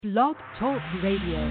Blog Talk Radio.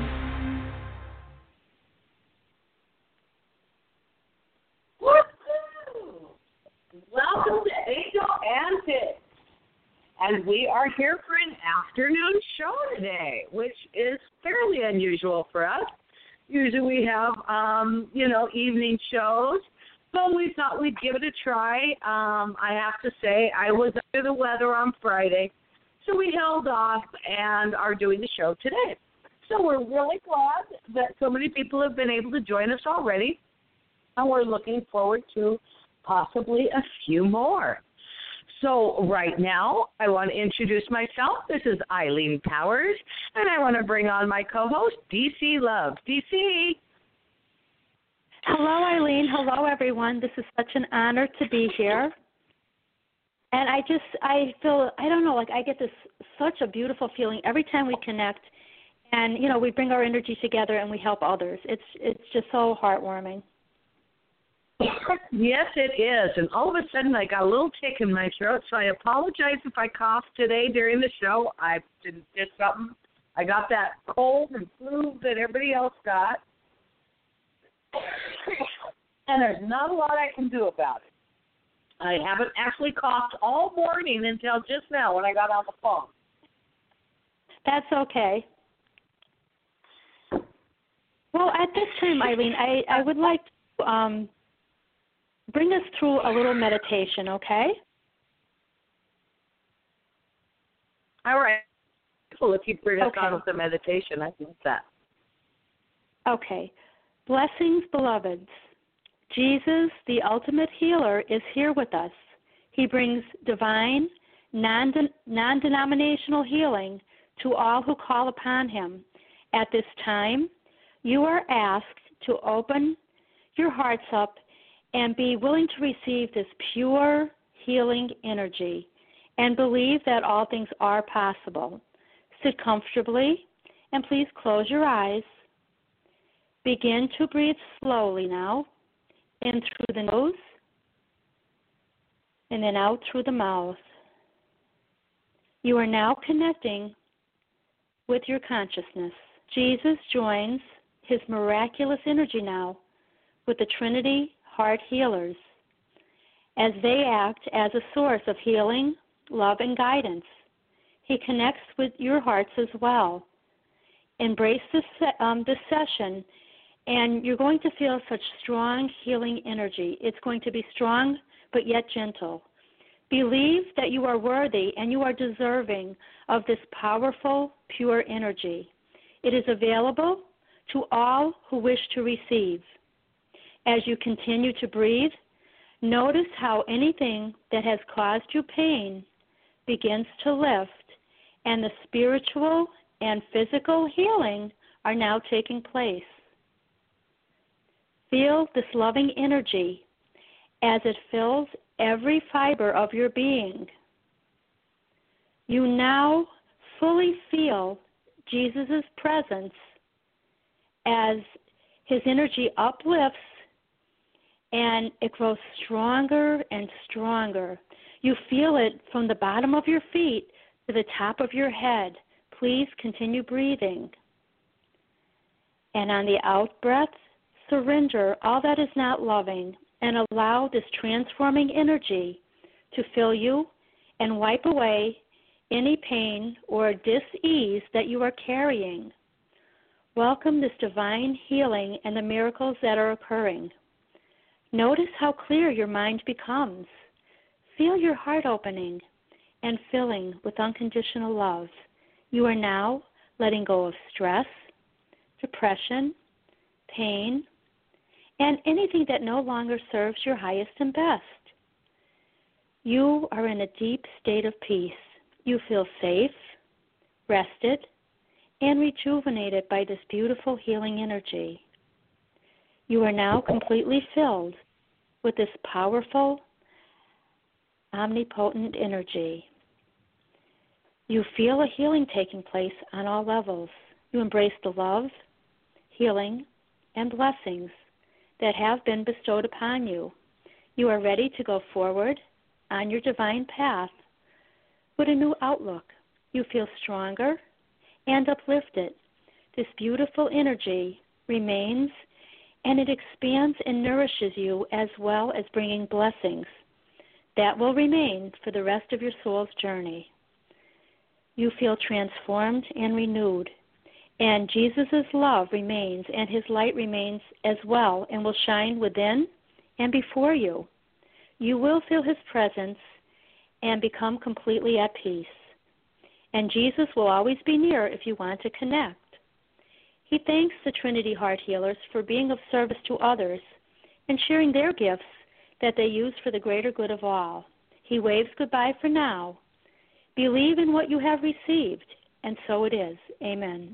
Woo-hoo! Welcome to Angel Antics. And we are here for an afternoon show today, which is fairly unusual for us. Usually we have, evening shows, but we thought we'd give it a try. I have to say, I was under the weather on Friday, so we held off and are doing the show today. So we're really glad that so many people have been able to join us already, and we're looking forward to possibly a few more. So right now, I want to introduce myself. This is Eileen Powers, and I want to bring on my co-host, DC Love. DC. Hello, Eileen. Hello, everyone. This is such an honor to be here. And I feel, I don't know, like I get such a beautiful feeling every time we connect and, we bring our energy together and we help others. It's just so heartwarming. Yes, it is. And all of a sudden I got a little tick in my throat, so I apologize if I cough today during the show. I did something. I got that cold and flu that everybody else got. And there's not a lot I can do about it. I haven't actually coughed all morning until just now when I got on the phone. That's okay. Well, at this time, Eileen, I would like to bring us through a little meditation, okay? All right. Well, if you bring us Okay. on with the meditation, I think that. Okay. Blessings, beloveds. Jesus, the ultimate healer, is here with us. He brings divine, non-denominational healing to all who call upon him. At this time, you are asked to open your hearts up and be willing to receive this pure healing energy and believe that all things are possible. Sit comfortably and please close your eyes. Begin to breathe slowly now. In through the nose, and then out through the mouth. You are now connecting with your consciousness. Jesus joins his miraculous energy now with the Trinity Heart Healers as they act as a source of healing, love, and guidance. He connects with your hearts as well. Embrace this session, and you're going to feel such strong healing energy. It's going to be strong but yet gentle. Believe that you are worthy and you are deserving of this powerful, pure energy. It is available to all who wish to receive. As you continue to breathe, notice how anything that has caused you pain begins to lift, and the spiritual and physical healing are now taking place. Feel this loving energy as it fills every fiber of your being. You now fully feel Jesus' presence as his energy uplifts and it grows stronger and stronger. You feel it from the bottom of your feet to the top of your head. Please continue breathing. And on the out breath, surrender all that is not loving and allow this transforming energy to fill you and wipe away any pain or dis-ease that you are carrying. Welcome this divine healing and the miracles that are occurring. Notice how clear your mind becomes. Feel your heart opening and filling with unconditional love. You are now letting go of stress, depression, pain, and anything that no longer serves your highest and best. You are in a deep state of peace. You feel safe, rested, and rejuvenated by this beautiful healing energy. You are now completely filled with this powerful, omnipotent energy. You feel a healing taking place on all levels. You embrace the love, healing, and blessings that have been bestowed upon you. You are ready to go forward on your divine path with a new outlook. You feel stronger and uplifted. This beautiful energy remains, and it expands and nourishes you as well as bringing blessings that will remain for the rest of your soul's journey. You feel transformed and renewed, and Jesus' love remains, and his light remains as well, and will shine within and before you. You will feel his presence and become completely at peace. And Jesus will always be near if you want to connect. He thanks the Trinity Heart Healers for being of service to others and sharing their gifts that they use for the greater good of all. He waves goodbye for now. Believe in what you have received, and so it is. Amen.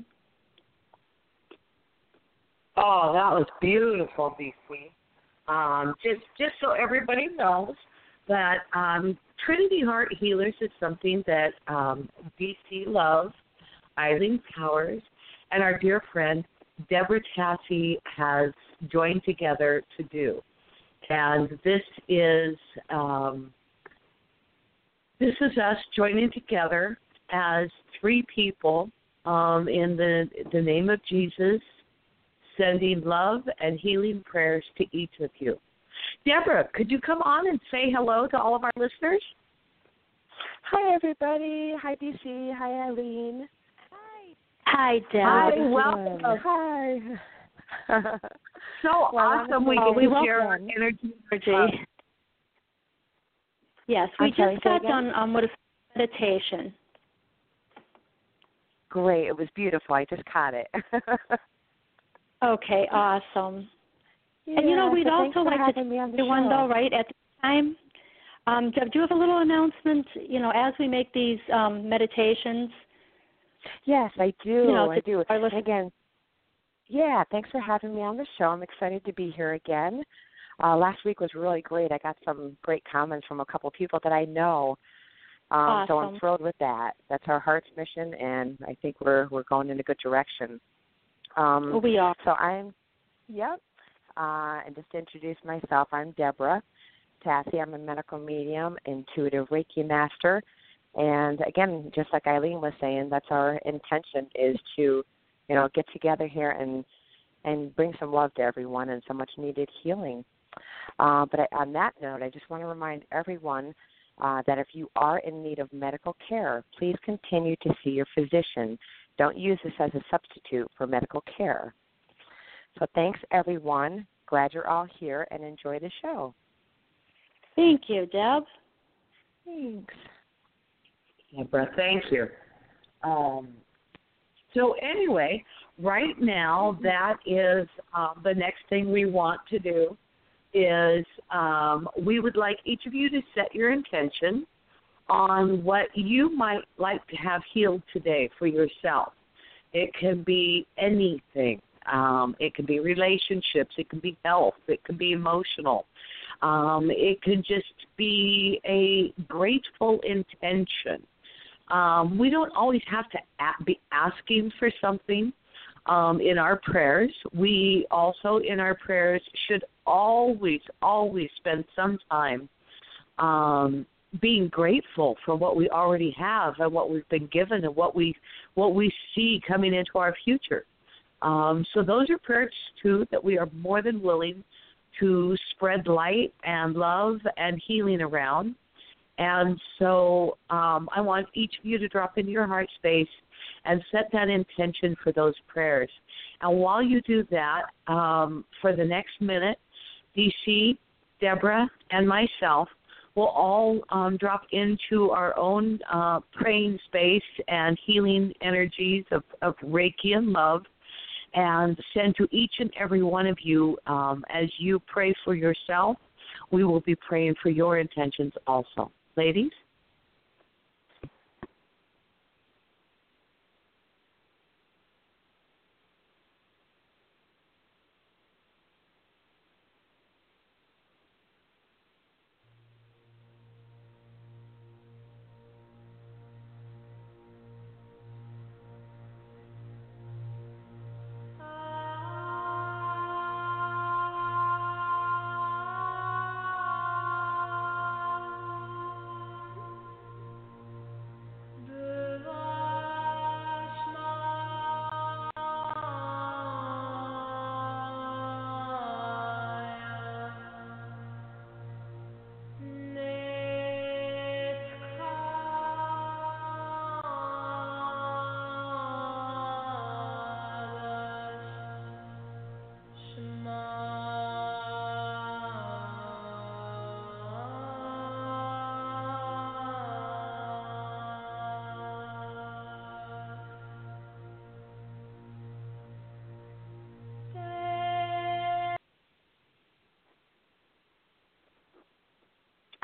Oh, that was beautiful, BC. Just so everybody knows that Trinity Heart Healers is something that BC loves, Eileen Powers, and our dear friend Deborah Tassie has joined together to do. And this is us joining together as three people in the name of Jesus, sending love and healing prayers to each of you. Deborah, could you come on and say hello to all of our listeners? Hi, everybody. Hi, DC. Hi, Eileen. Hi, Deb. Hi, welcome. Hi. So awesome we get to share our energy. Yes, we just got done with a meditation. Great. It was beautiful. I just caught it. Okay, awesome. Yeah, and, we'd also like to tell everyone, though, right, at this time, Deb, do you have a little announcement, as we make these meditations? Yes, I do. I do. Again, yeah, thanks for having me on the show. I'm excited to be here again. Last week was really great. I got some great comments from a couple people that I know. Awesome. So I'm thrilled with that. That's our heart's mission, and I think we're going in a good direction. We are. So and just to introduce myself, I'm Deborah Tassie. I'm a medical medium, intuitive Reiki master. And again, just like Eileen was saying, that's our intention is to, get together here and bring some love to everyone and some much needed healing. But on that note, I just want to remind everyone that if you are in need of medical care, please continue to see your physician. Don't use this as a substitute for medical care. So thanks, everyone. Glad you're all here, and enjoy the show. Thank you, Deb. Thanks. Deborah, thank you. So anyway, right now that is the next thing we want to do is we would like each of you to set your intention on what you might like to have healed today for yourself. It can be anything. It can be relationships. It can be health. It can be emotional. It can just be a grateful intention. We don't always have to be asking for something in our prayers. We also, in our prayers, should always spend some time being grateful for what we already have and what we've been given and what we see coming into our future. So those are prayers, too, that we are more than willing to spread light and love and healing around. And so I want each of you to drop into your heart space and set that intention for those prayers. And while you do that, for the next minute, DC, Deborah, and myself will all drop into our own praying space and healing energies of Reiki and love, and send to each and every one of you as you pray for yourself. We will be praying for your intentions also. Ladies?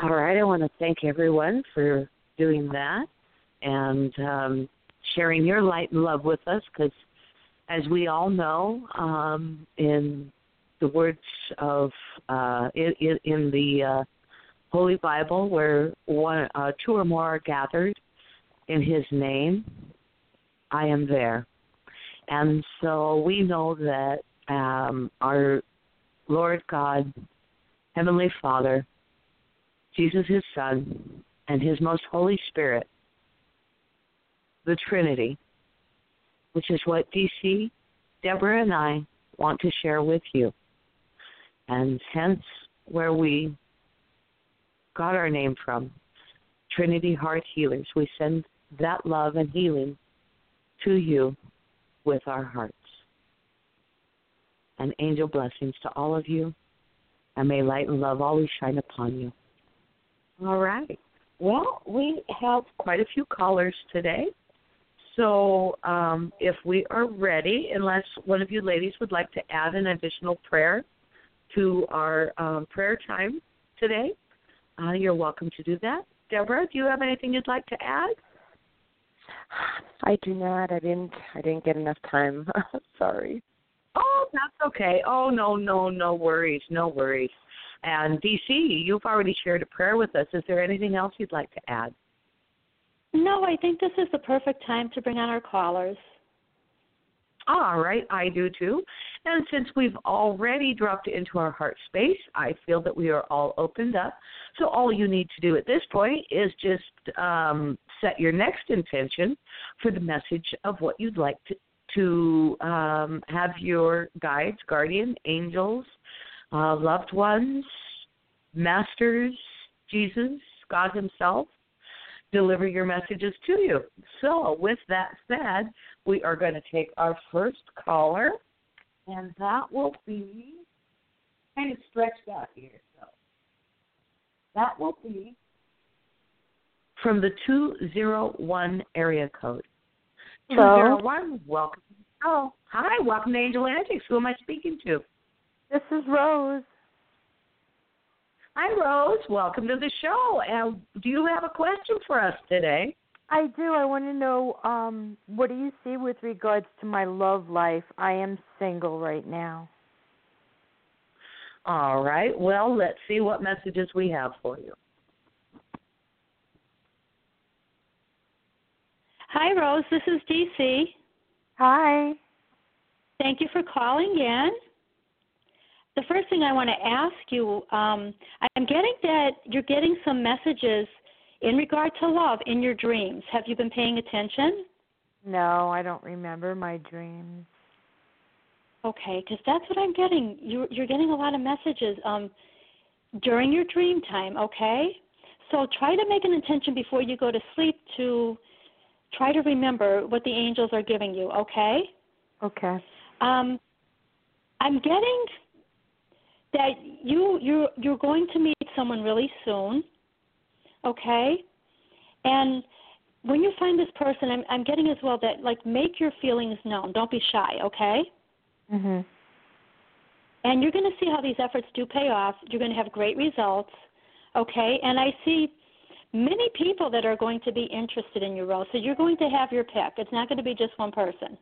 All right, I want to thank everyone for doing that and sharing your light and love with us, because as we all know, in the words of in the Holy Bible, where two or more are gathered in His name, I am there. And so we know that our Lord God, Heavenly Father, Jesus, His Son, and His most Holy Spirit, the Trinity, which is what DC, Deborah, and I want to share with you. And hence where we got our name from, Trinity Heart Healers. We send that love and healing to you with our hearts. And angel blessings to all of you, and may light and love always shine upon you. All right. Well, we have quite a few callers today. So if we are ready, unless one of you ladies would like to add an additional prayer to our prayer time today, you're welcome to do that. Deborah, do you have anything you'd like to add? I do not. I didn't get enough time. Sorry. Oh, that's okay. Oh, no worries. And DC, you've already shared a prayer with us. Is there anything else you'd like to add? No, I think this is the perfect time to bring on our callers. All right, I do too. And since we've already dropped into our heart space, I feel that we are all opened up. So all you need to do at this point is just set your next intention for the message of what you'd like to have your guides, guardian, angels, loved ones, masters, Jesus, God Himself, deliver your messages to you. So with that said, we are going to take our first caller, and that will be kind of stretched out here. So that will be from the 201 area code. Hello. 201, welcome. Oh, hi, welcome to Angel Antics. Who am I speaking to? This is Rose. Hi, Rose. Welcome to the show. And do you have a question for us today? I do. I want to know, what do you see with regards to my love life? I am single right now. All right. Well, let's see what messages we have for you. Hi, Rose. This is DC. Hi. Thank you for calling in. The first thing I want to ask you, I'm getting that you're getting some messages in regard to love in your dreams. Have you been paying attention? No, I don't remember my dreams. Okay, because that's what I'm getting. You're getting a lot of messages during your dream time, okay? So try to make an intention before you go to sleep to try to remember what the angels are giving you, okay? Okay. I'm getting that you're going to meet someone really soon, okay? And when you find this person, I'm getting as well that, like, make your feelings known. Don't be shy, okay? Mhm. And you're going to see how these efforts do pay off. You're going to have great results, okay? And I see many people that are going to be interested in your role. So you're going to have your pick. It's not going to be just one person.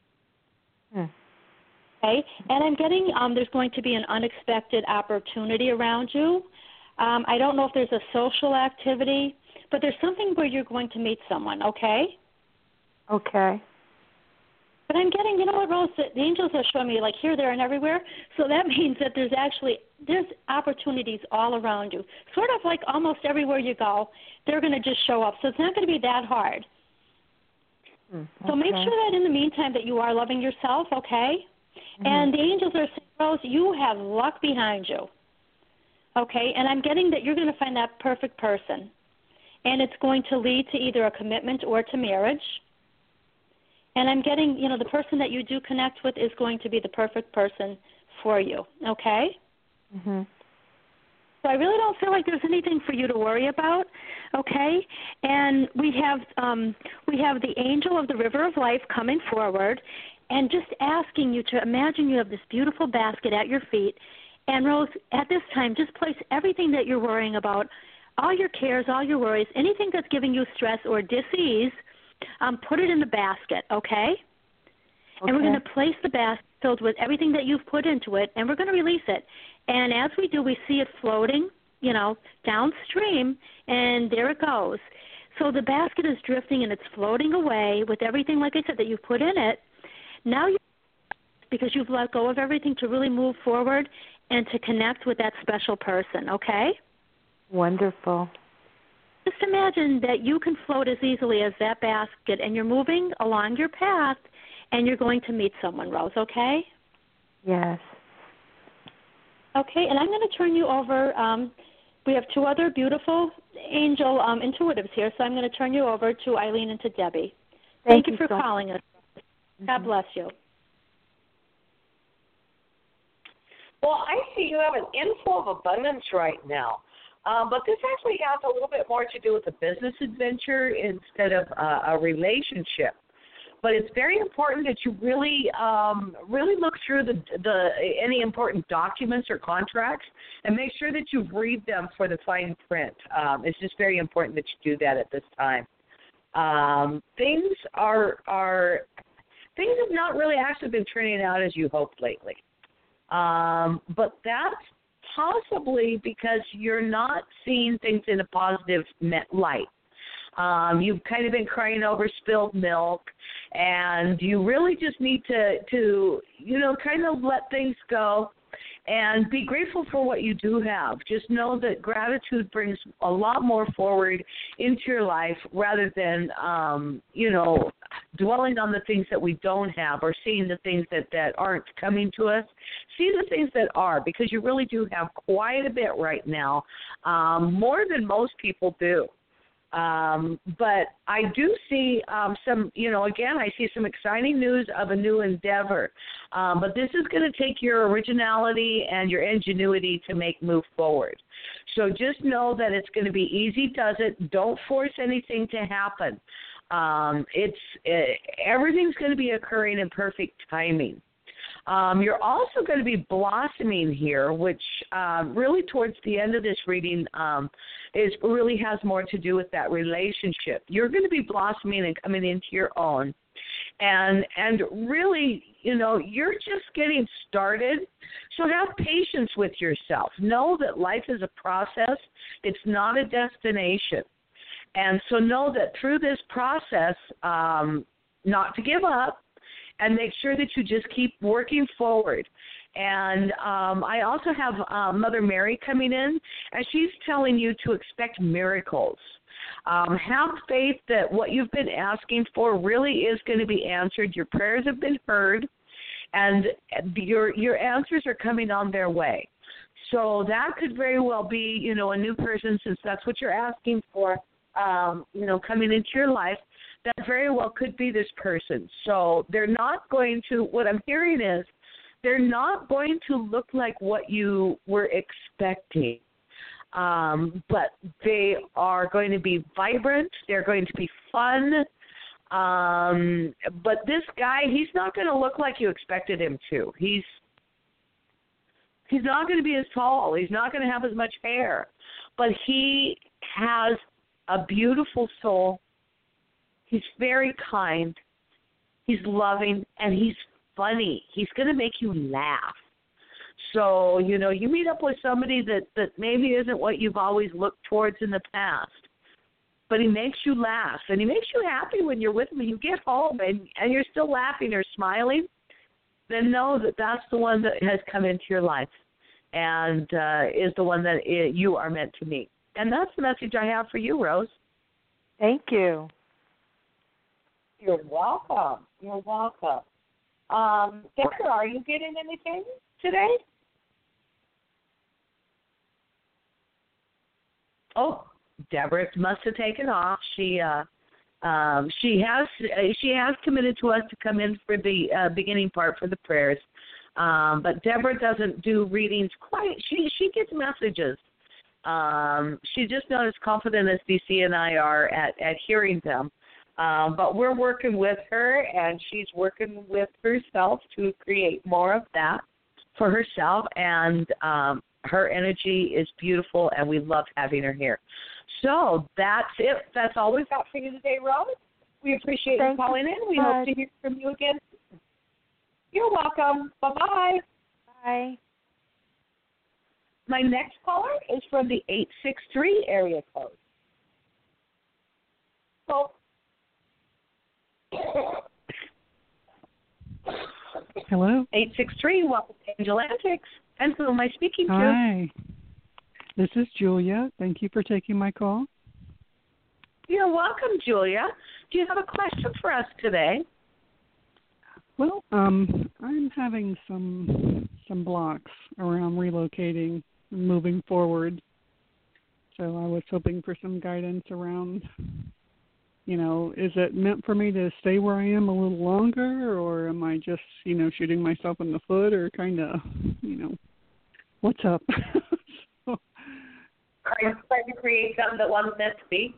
Okay? And I'm getting there's going to be an unexpected opportunity around you. I don't know if there's a social activity, but there's something where you're going to meet someone, okay? Okay. But I'm getting, you know what, Rose, the angels are showing me, like, here, there, and everywhere. So that means that there's opportunities all around you. Sort of like almost everywhere you go, they're going to just show up. So it's not going to be that hard. Okay. So make sure that in the meantime that you are loving yourself, okay? Mm-hmm. And the angels are saying, Rose, you have luck behind you, okay? And I'm getting that you're going to find that perfect person. And it's going to lead to either a commitment or to marriage. And I'm getting, you know, the person that you do connect with is going to be the perfect person for you, okay? Mm-hmm. So I really don't feel like there's anything for you to worry about, okay? And we have the angel of the river of life coming forward and just asking you to imagine you have this beautiful basket at your feet. And, Rose, at this time, just place everything that you're worrying about all your cares, all your worries, anything that's giving you stress or dis-ease, put it in the basket, okay? And we're going to place the basket filled with everything that you've put into it, and we're going to release it. And as we do, we see it floating, downstream, and there it goes. So the basket is drifting, and it's floating away with everything, like I said, that you've put in it. Now because you've let go of everything to really move forward and to connect with that special person, okay? Wonderful. Just imagine that you can float as easily as that basket, and you're moving along your path, and you're going to meet someone, Rose, okay? Yes. Okay, and I'm going to turn you over. We have 2 other beautiful angel intuitives here, so I'm going to turn you over to Eileen and to Debbie. Thank you for calling us. God bless you. Well, I see you have an inflow of abundance right now. But this actually has a little bit more to do with a business adventure instead of a relationship. But it's very important that you really look through any important documents or contracts and make sure that you read them for the fine print. It's just very important that you do that at this time. Things have not really actually been turning out as you hoped lately. But that's possibly because you're not seeing things in a positive light. You've kind of been crying over spilled milk, and you really just need to kind of let things go and be grateful for what you do have. Just know that gratitude brings a lot more forward into your life rather than, dwelling on the things that we don't have or seeing the things that aren't coming to us. See the things that are, because you really do have quite a bit right now, more than most people do. But I do see some, again, I see some exciting news of a new endeavor. But this is going to take your originality and your ingenuity to move forward. So just know that it's going to be easy does it. Don't force anything to happen. Everything's going to be occurring in perfect timing. You're also going to be blossoming here, which really towards the end of this reading really has more to do with that relationship. You're going to be blossoming and coming into your own. And really, you're just getting started. So have patience with yourself. Know that life is a process. It's not a destination. And so know that through this process, not to give up, and make sure that you just keep working forward. And I also have Mother Mary coming in, and she's telling you to expect miracles. Have faith that what you've been asking for really is going to be answered. Your prayers have been heard, and your answers are coming on their way. So that could very well be, a new person, since that's what you're asking for, coming into your life. That very well could be this person. So they're not going to, what I'm hearing is, they're not going to look like what you were expecting. But they are going to be vibrant. They're going to be fun. But this guy, he's not going to look like you expected him to. He's not going to be as tall. He's not going to have as much hair. But he has a beautiful soul. He's very kind. He's loving, and he's funny. He's going to make you laugh. So, you meet up with somebody that maybe isn't what you've always looked towards in the past, but he makes you laugh, and he makes you happy when you're with him. When you get home and you're still laughing or smiling, then know that that's the one that has come into your life and is the one that you are meant to meet. And that's the message I have for you, Rose. Thank you. You're welcome. You're welcome. Deborah, are you getting anything today? Oh, Deborah must have taken off. She has committed to us to come in for the beginning part for the prayers. But Deborah doesn't do readings quite. She gets messages. She's just not as confident as DC and I are at hearing them. But we're working with her, and she's working with herself to create more of that for herself. And her energy is beautiful, and we love having her here. So that's it. That's all we've got for you today, Rose. We appreciate you calling in. We hope to hear from you again. You're welcome. Bye-bye. Bye. My next caller is from the 863 area code. So, hello. 863, welcome to Angel Antics. And who am I speaking to? Hi. This is Julia. Thank you for taking my call. You're welcome, Julia. Do you have a question for us today? Well, I'm having some blocks around relocating and moving forward. So I was hoping for some guidance around, is it meant for me to stay where I am a little longer, or am I just, shooting myself in the foot, or kind of, what's up? Are you trying to create something that wasn't meant to be?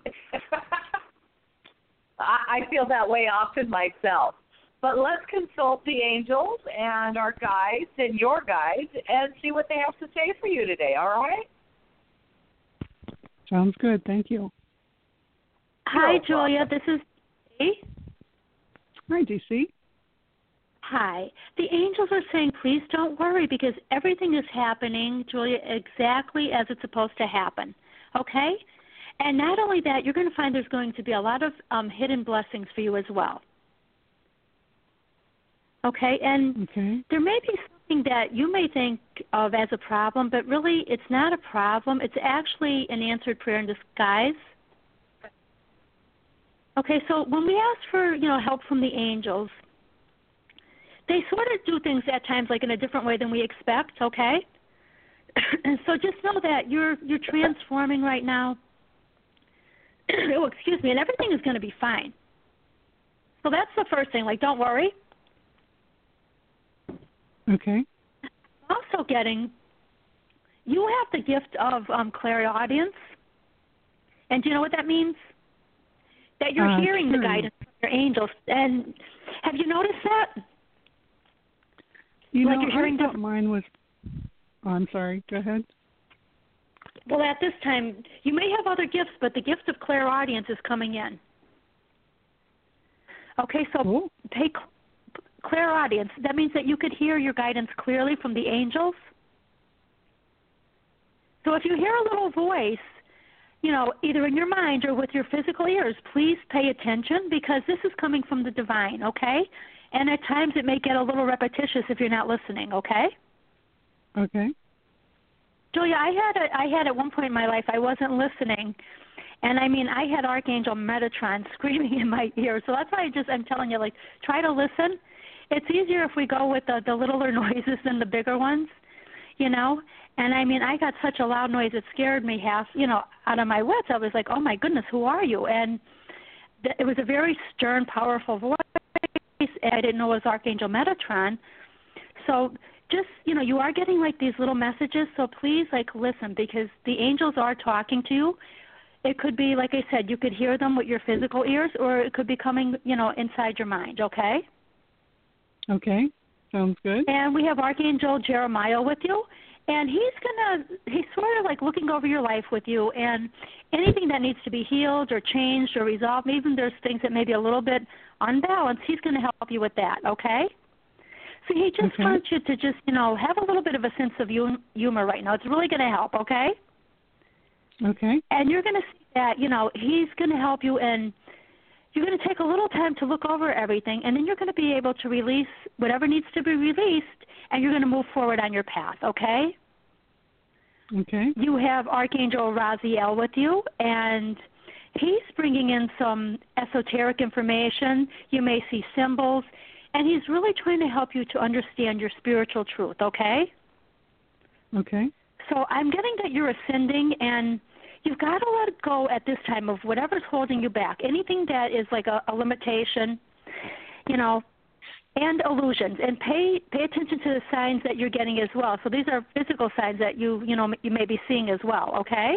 I feel that way often myself. But let's consult the angels and our guides and your guides and see what they have to say for you today, all right? Sounds good. Thank you. Hi, Julia. This is DC. Hi, DC. Hi. The angels are saying, please don't worry, because everything is happening, Julia, exactly as it's supposed to happen, okay? And not only that, you're going to find there's going to be a lot of hidden blessings for you as well. Okay, and there may be something that you may think of as a problem, but really it's not a problem. It's actually an answered prayer in disguise. Okay, so when we ask for, help from the angels, they sort of do things at times like in a different way than we expect, okay? And so just know that you're transforming right now. Oh, excuse me, and everything is going to be fine. So that's the first thing, don't worry. Okay. Also you have the gift of clairaudience. And do you know what that means? That you're hearing the guidance from your angels. And have you noticed that? You're hearing I thought mine was... Oh, I'm sorry. Go ahead. Well, at this time, you may have other gifts, but the gift of clairaudience is coming in. Okay, so pay clairaudience. That means that you could hear your guidance clearly from the angels. So if you hear a little voice, either in your mind or with your physical ears, please pay attention, because this is coming from the divine, okay? And at times it may get a little repetitious if you're not listening, okay? Okay. Julia, I had at one point in my life, I wasn't listening. And I had Archangel Metatron screaming in my ear. So that's why I'm telling you, try to listen. It's easier if we go with the littler noises than the bigger ones, And I got such a loud noise, it scared me half, out of my wits. I was like, oh, my goodness, who are you? And it was a very stern, powerful voice. And I didn't know it was Archangel Metatron. So just, you are getting these little messages. So please, listen, because the angels are talking to you. It could be, like I said, you could hear them with your physical ears, or it could be coming, inside your mind, okay? Okay, sounds good. And we have Archangel Jeremiah with you, and he's sort of looking over your life with you, and anything that needs to be healed or changed or resolved, even there's things that may be a little bit unbalanced, he's going to help you with that, okay? So he just wants you to just, have a little bit of a sense of humor right now. It's really going to help, okay? Okay. And you're going to see that, he's going to help you, and you're going to take a little time to look over everything, and then you're going to be able to release whatever needs to be released, and you're going to move forward on your path, okay? Okay. You have Archangel Raziel with you, and he's bringing in some esoteric information. You may see symbols, and he's really trying to help you to understand your spiritual truth, okay? Okay. So I'm getting that you're ascending, and you've got to let go at this time of whatever's holding you back. Anything that is a limitation, and illusions. And pay attention to the signs that you're getting as well. So these are physical signs that you may be seeing as well, okay?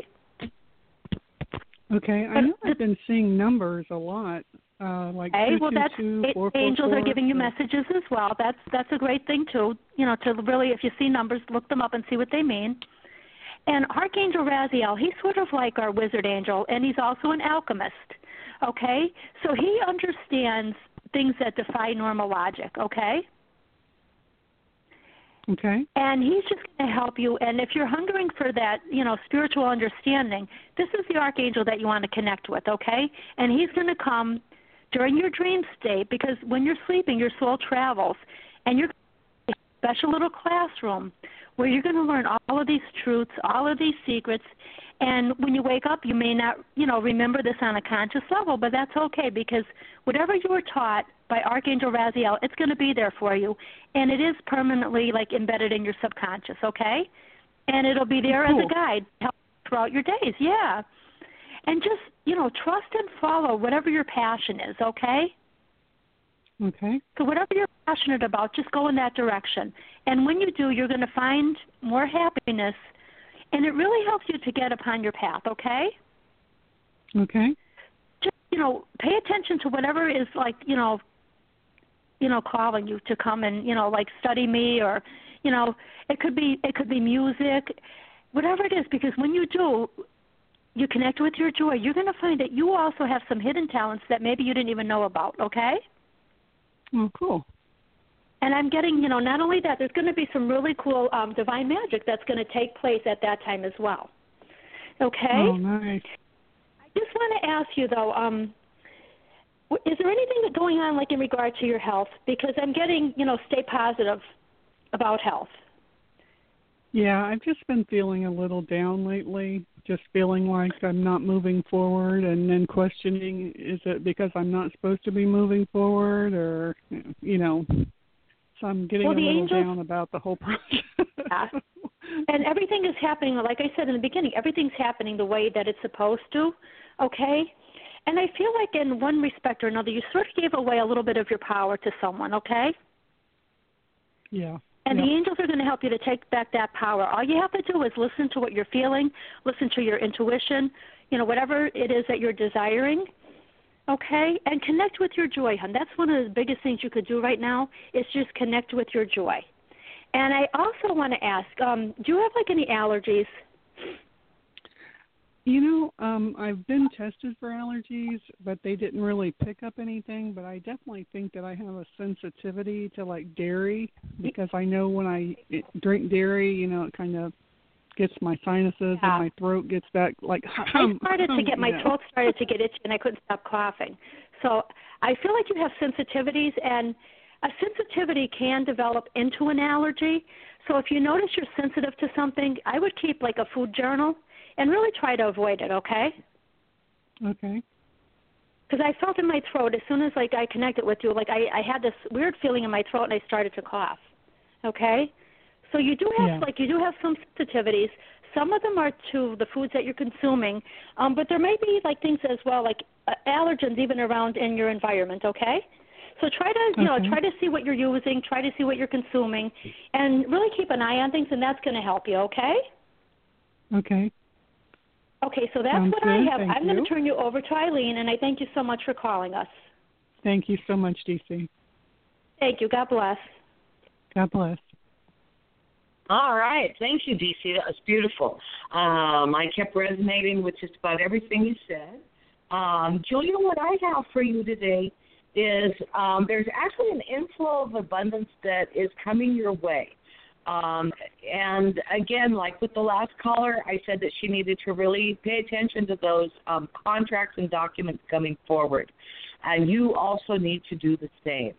Okay. I know I've been seeing numbers a lot. Like 222, 444. Angels are giving you messages as well. That's a great thing too. To really, if you see numbers, look them up and see what they mean. And Archangel Raziel, he's sort of like our wizard angel, and he's also an alchemist, okay? So he understands things that defy normal logic, okay? Okay. And he's just going to help you. And if you're hungering for that, spiritual understanding, this is the archangel that you want to connect with, okay? And he's going to come during your dream state, because when you're sleeping, your soul travels, and you're in a special little classroom where you're going to learn all of these truths, all of these secrets. And when you wake up, you may not, remember this on a conscious level, but that's okay, because whatever you were taught by Archangel Raziel, it's going to be there for you, and it is permanently embedded in your subconscious, okay? And it'll be there as a guide to help throughout your days, yeah. And just, trust and follow whatever your passion is, okay? Okay. So whatever you're passionate about, just go in that direction. And when you do, you're going to find more happiness, and it really helps you to get upon your path, okay? Okay. Just, pay attention to whatever is calling you to come and, study me, or, it could be music, whatever it is, because when you do, you connect with your joy, you're going to find that you also have some hidden talents that maybe you didn't even know about, okay? Oh, cool. And I'm getting, not only that, there's going to be some really cool divine magic that's going to take place at that time as well. Okay? Oh, nice. I just want to ask you, though, is there anything going on, in regard to your health? Because I'm getting, stay positive about health. Yeah, I've just been feeling a little down lately, just feeling like I'm not moving forward, and then questioning, is it because I'm not supposed to be moving forward, or, so I'm getting a little down about the whole process. Yeah. And everything is happening, like I said in the beginning, everything's happening the way that it's supposed to, okay? And I feel like in one respect or another, you sort of gave away a little bit of your power to someone, okay? Yeah. And the angels are going to help you to take back that power. All you have to do is listen to what you're feeling, listen to your intuition, whatever it is that you're desiring, okay? And connect with your joy, hon. That's one of the biggest things you could do right now, is just connect with your joy. And I also want to ask, do you have, any allergies? I've been tested for allergies, but they didn't really pick up anything. But I definitely think that I have a sensitivity to, dairy, because I know when I drink dairy, it kind of gets my sinuses and my throat gets that, my throat started to get itchy, and I couldn't stop coughing. So I feel like you have sensitivities, and a sensitivity can develop into an allergy. So if you notice you're sensitive to something, I would keep, a food journal, and really try to avoid it, okay? Okay. Because I felt in my throat as soon as, I connected with you, I had this weird feeling in my throat, and I started to cough, okay? So you do have, you do have some sensitivities. Some of them are to the foods that you're consuming, but there may be, things as well, allergens even around in your environment, okay? So try to, try to see what you're using, try to see what you're consuming, and really keep an eye on things, and that's going to help you, okay? Okay. Okay, so that's Sounds what good. I have. Thank I'm going to turn you over to Eileen, and I thank you so much for calling us. Thank you so much, DC. Thank you. God bless. God bless. All right. Thank you, DC. That was beautiful. I kept resonating with just about everything you said. Julia, what I have for you today is there's actually an inflow of abundance that is coming your way. And again, like with the last caller, I said that she needed to really pay attention to those contracts and documents coming forward. And you also need to do the same.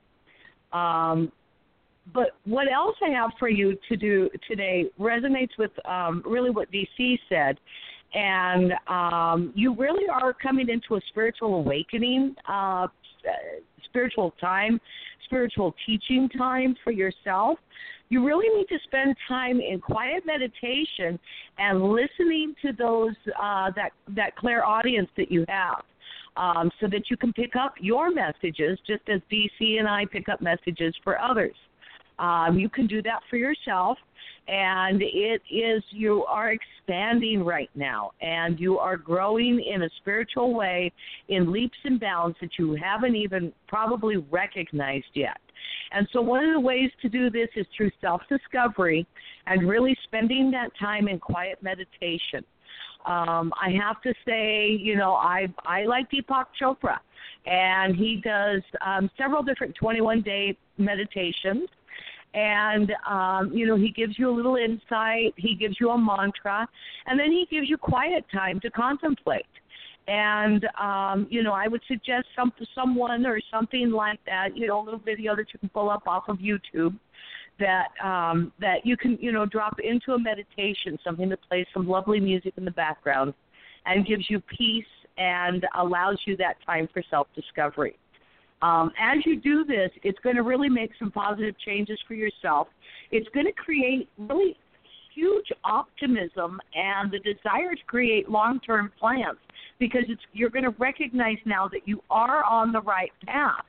But what else I have for you to do today resonates with really what DC said. And you really are coming into a spiritual awakening, spiritual time, spiritual teaching time for yourself. You really need to spend time in quiet meditation and listening to those that clairaudience that you have, so that you can pick up your messages just as DC and I pick up messages for others. You can do that for yourself, and you are expanding right now, and you are growing in a spiritual way in leaps and bounds that you haven't even probably recognized yet. And so one of the ways to do this is through self-discovery and really spending that time in quiet meditation. I have to say, you know, I like Deepak Chopra, and he does several different 21-day meditations. And, you know, he gives you a little insight, he gives you a mantra, and then he gives you quiet time to contemplate. And, you know, I would suggest someone or something like that, you know, a little video that you can pull up off of YouTube that that you can, you know, drop into a meditation, something that plays some lovely music in the background and gives you peace and allows you that time for self-discovery. As you do this, it's going to really make some positive changes for yourself. It's going to create really huge optimism and the desire to create long-term plans because you're going to recognize now that you are on the right path.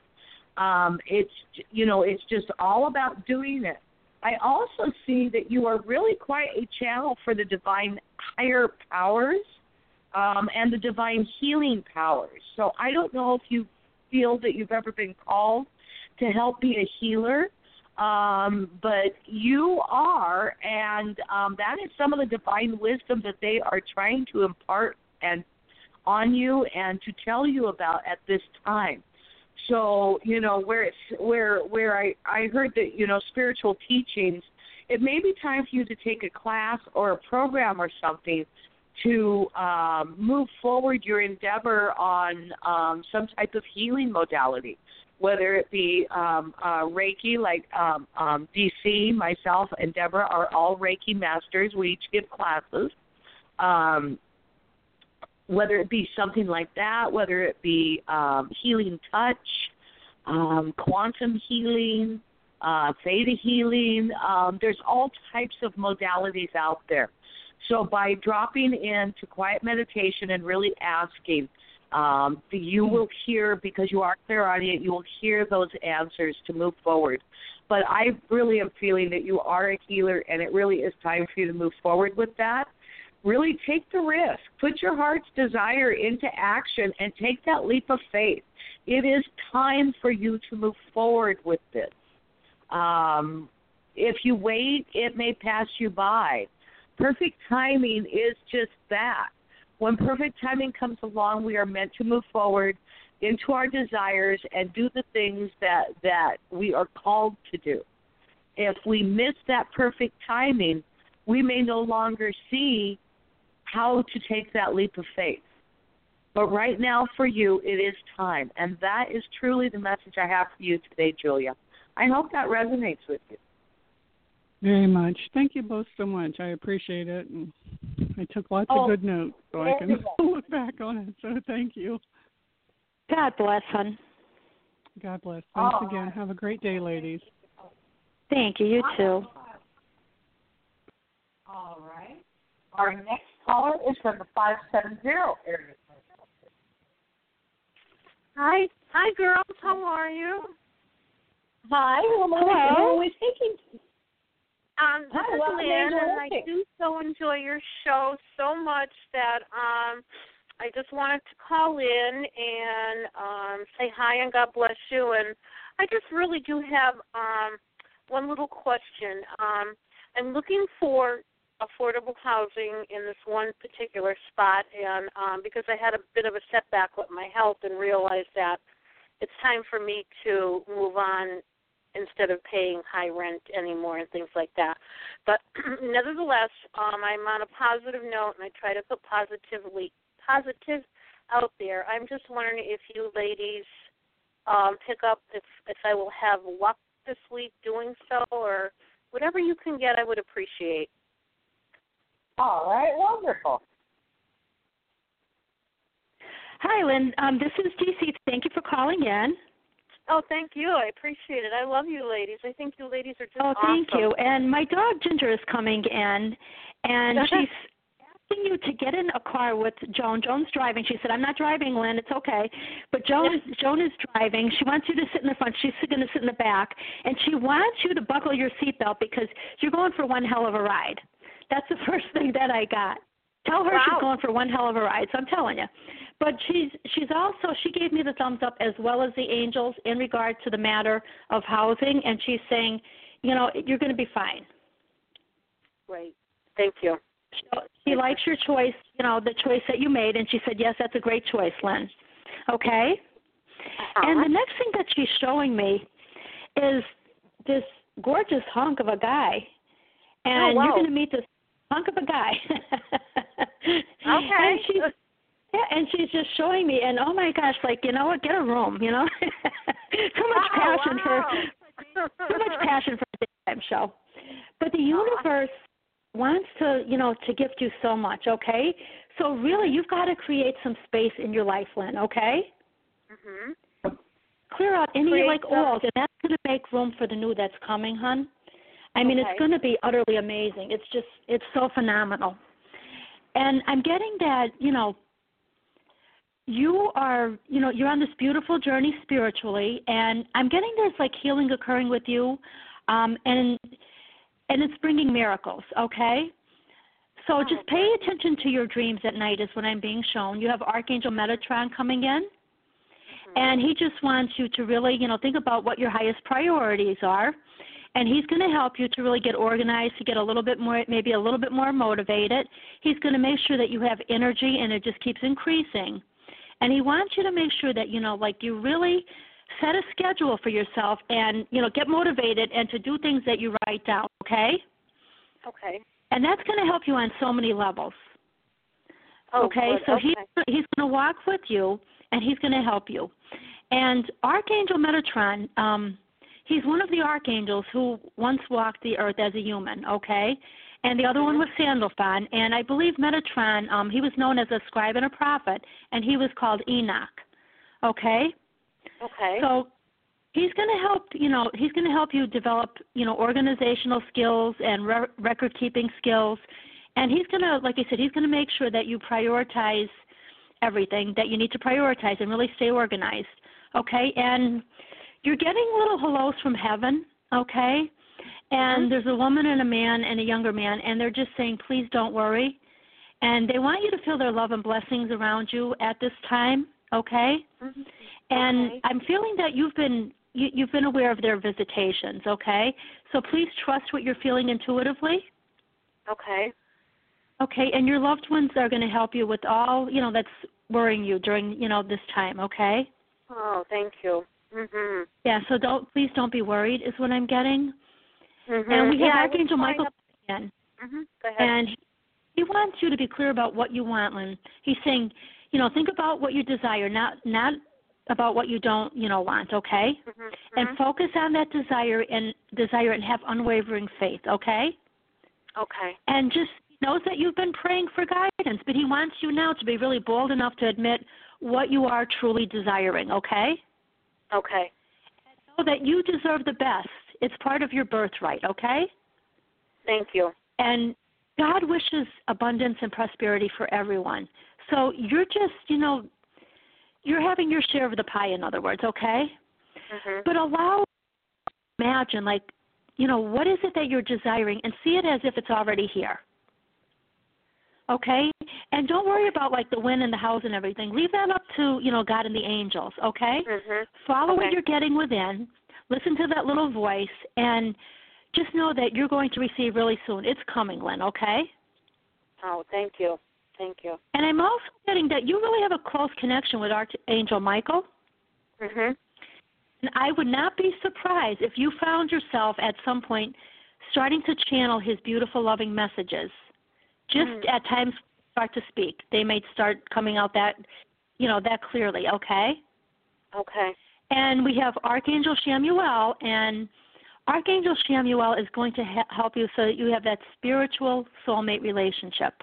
It's just all about doing it. I also see that you are really quite a channel for the divine higher powers and the divine healing powers. So I don't know if you feel that you've ever been called to help be a healer, but you are, and that is some of the divine wisdom that they are trying to impart and on you and to tell you about at this time. So, you know, where I heard that, you know, spiritual teachings, it may be time for you to take a class or a program or something to move forward your endeavor on some type of healing modality, whether it be Reiki, like DC, myself, and Deborah are all Reiki masters. We each give classes. Whether it be something like that, whether it be healing touch, quantum healing, theta healing, there's all types of modalities out there. So by dropping into quiet meditation and really asking, you will hear, because you are clairaudient, you will hear those answers to move forward. But I really am feeling that you are a healer, and it really is time for you to move forward with that. Really take the risk. Put your heart's desire into action and take that leap of faith. It is time for you to move forward with this. If you wait, it may pass you by. Perfect timing is just that. When perfect timing comes along, we are meant to move forward into our desires and do the things that we are called to do. If we miss that perfect timing, we may no longer see how to take that leap of faith. But right now for you, it is time. And that is truly the message I have for you today, Julia. I hope that resonates with you. Very much. Thank you both so much. I appreciate it. And I took lots of good notes so I can look back on it. So thank you. God bless, hon. God bless. Thanks again. Have a great day, ladies. Thank you. You too. All right. Our next caller is from the 570 area. Hi, girls. How are you? Hi. Who are we speaking to? This is Lynn, and I do so enjoy your show so much that I just wanted to call in and say hi and God bless you. And I just really do have one little question. I'm looking for affordable housing in this one particular spot, and because I had a bit of a setback with my health and realized that it's time for me to move on instead of paying high rent anymore and things like that. But nevertheless, I'm on a positive note, and I try to put positive out there. I'm just wondering if you ladies pick up if I will have luck this week doing so, or whatever you can get, I would appreciate. All right, wonderful. Hi, Lynn. This is DC. Thank you for calling in. Oh, thank you. I appreciate it. I love you ladies. I think you ladies are just awesome. Thank you. And my dog, Ginger, is coming in, and she's asking you to get in a car with Joan. Joan's driving. She said, I'm not driving, Lynn. It's okay. But Joan is driving. She wants you to sit in the front. She's going to sit in the back. And she wants you to buckle your seatbelt because you're going for one hell of a ride. That's the first thing that I got. Tell her Wow. she's going for one hell of a ride. So I'm telling you. But she gave me the thumbs up as well as the angels in regard to the matter of housing, and she's saying, you know, you're going to be fine. Great. Thank you. She likes your choice, you know, the choice that you made, and she said, yes, that's a great choice, Lynn. Okay? And the next thing that she's showing me is this gorgeous hunk of a guy. And you're going to meet this hunk of a guy. Okay. And she's just showing me, and oh my gosh, like, you know what, get a room, you know? Too much passion for a daytime show. But the universe wants to, you know, to gift you so much, okay? So really, you've got to create some space in your life, Lynn, okay? Mhm. Clear out any old, and that's going to make room for the new that's coming, hon. I mean, it's going to be utterly amazing. It's so phenomenal. And I'm getting that, you know, you're on this beautiful journey spiritually, and I'm getting there's like healing occurring with you, and it's bringing miracles, okay? So just pay attention to your dreams at night is what I'm being shown. You have Archangel Metatron coming in, and he just wants you to really, you know, think about what your highest priorities are, and he's going to help you to really get organized, to get a little bit more, maybe a little bit more motivated. He's going to make sure that you have energy and it just keeps increasing. And he wants you to make sure that, you know, like you really set a schedule for yourself and, you know, get motivated and to do things that you write down, okay? Okay. And that's going to help you on so many levels. Oh, okay, good. so okay. he's going to walk with you, and he's going to help you. And Archangel Metatron, he's one of the archangels who once walked the earth as a human, okay? And the other one was Sandalphon, and I believe Metatron, he was known as a scribe and a prophet, and he was called Enoch, okay? Okay. So he's going to help, you know, he's going to help you develop, you know, organizational skills and record-keeping skills, and he's going to, like I said, he's going to make sure that you prioritize everything that you need to prioritize and really stay organized, okay? And you're getting little hellos from heaven, okay? And there's a woman and a man and a younger man, and they're just saying, please don't worry. And they want you to feel their love and blessings around you at this time, okay? And I'm feeling that you've been aware of their visitations, okay? So please trust what you're feeling intuitively. Okay. Okay, and your loved ones are going to help you with all, you know, that's worrying you during, you know, this time, okay? Oh, thank you. Mhm. Yeah, so please don't be worried is what I'm getting. And we have Archangel Michael again. Go ahead. And he wants you to be clear about what you want, Lynn. He's saying, you know, think about what you desire, not about what you don't, you know, want, okay? And focus on that desire and have unwavering faith, okay? Okay. And just knows that you've been praying for guidance, but he wants you now to be really bold enough to admit what you are truly desiring, okay? Okay. And know that you deserve the best. It's part of your birthright, okay? Thank you. And God wishes abundance and prosperity for everyone. So you're just, you know, you're having your share of the pie, in other words, okay? But imagine, like, you know, what is it that you're desiring and see it as if it's already here. Okay? And don't worry about, like, the when and the hows and everything. Leave that up to, you know, God and the angels, okay? Follow what you're getting within. Listen to that little voice, and just know that you're going to receive really soon. It's coming, Lynn, okay? Oh, thank you. Thank you. And I'm also getting that you really have a close connection with Archangel Michael. And I would not be surprised if you found yourself at some point starting to channel his beautiful, loving messages. Just at times start to speak. They may start coming out that, you know, that clearly, okay? Okay. And we have Archangel Chamuel, and Archangel Chamuel is going to help you so that you have that spiritual soulmate relationship.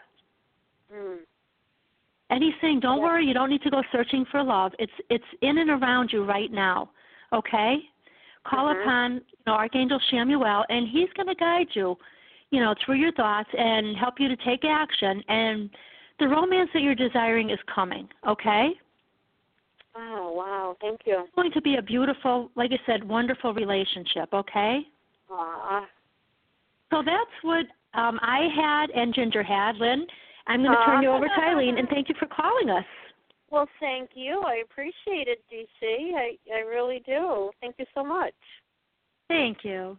And he's saying, don't worry, you don't need to go searching for love. It's in and around you right now, okay? Call upon, you know, Archangel Chamuel, and he's going to guide you, you know, through your thoughts and help you to take action. And the romance that you're desiring is coming, okay? Oh, wow. Thank you. It's going to be a beautiful, like I said, wonderful relationship, okay? Aww. So that's what I had and Ginger had, Lynn. I'm going to turn you over to Eileen, and thank you for calling us. Well, thank you. I appreciate it, DC. I really do. Thank you so much. Thank you.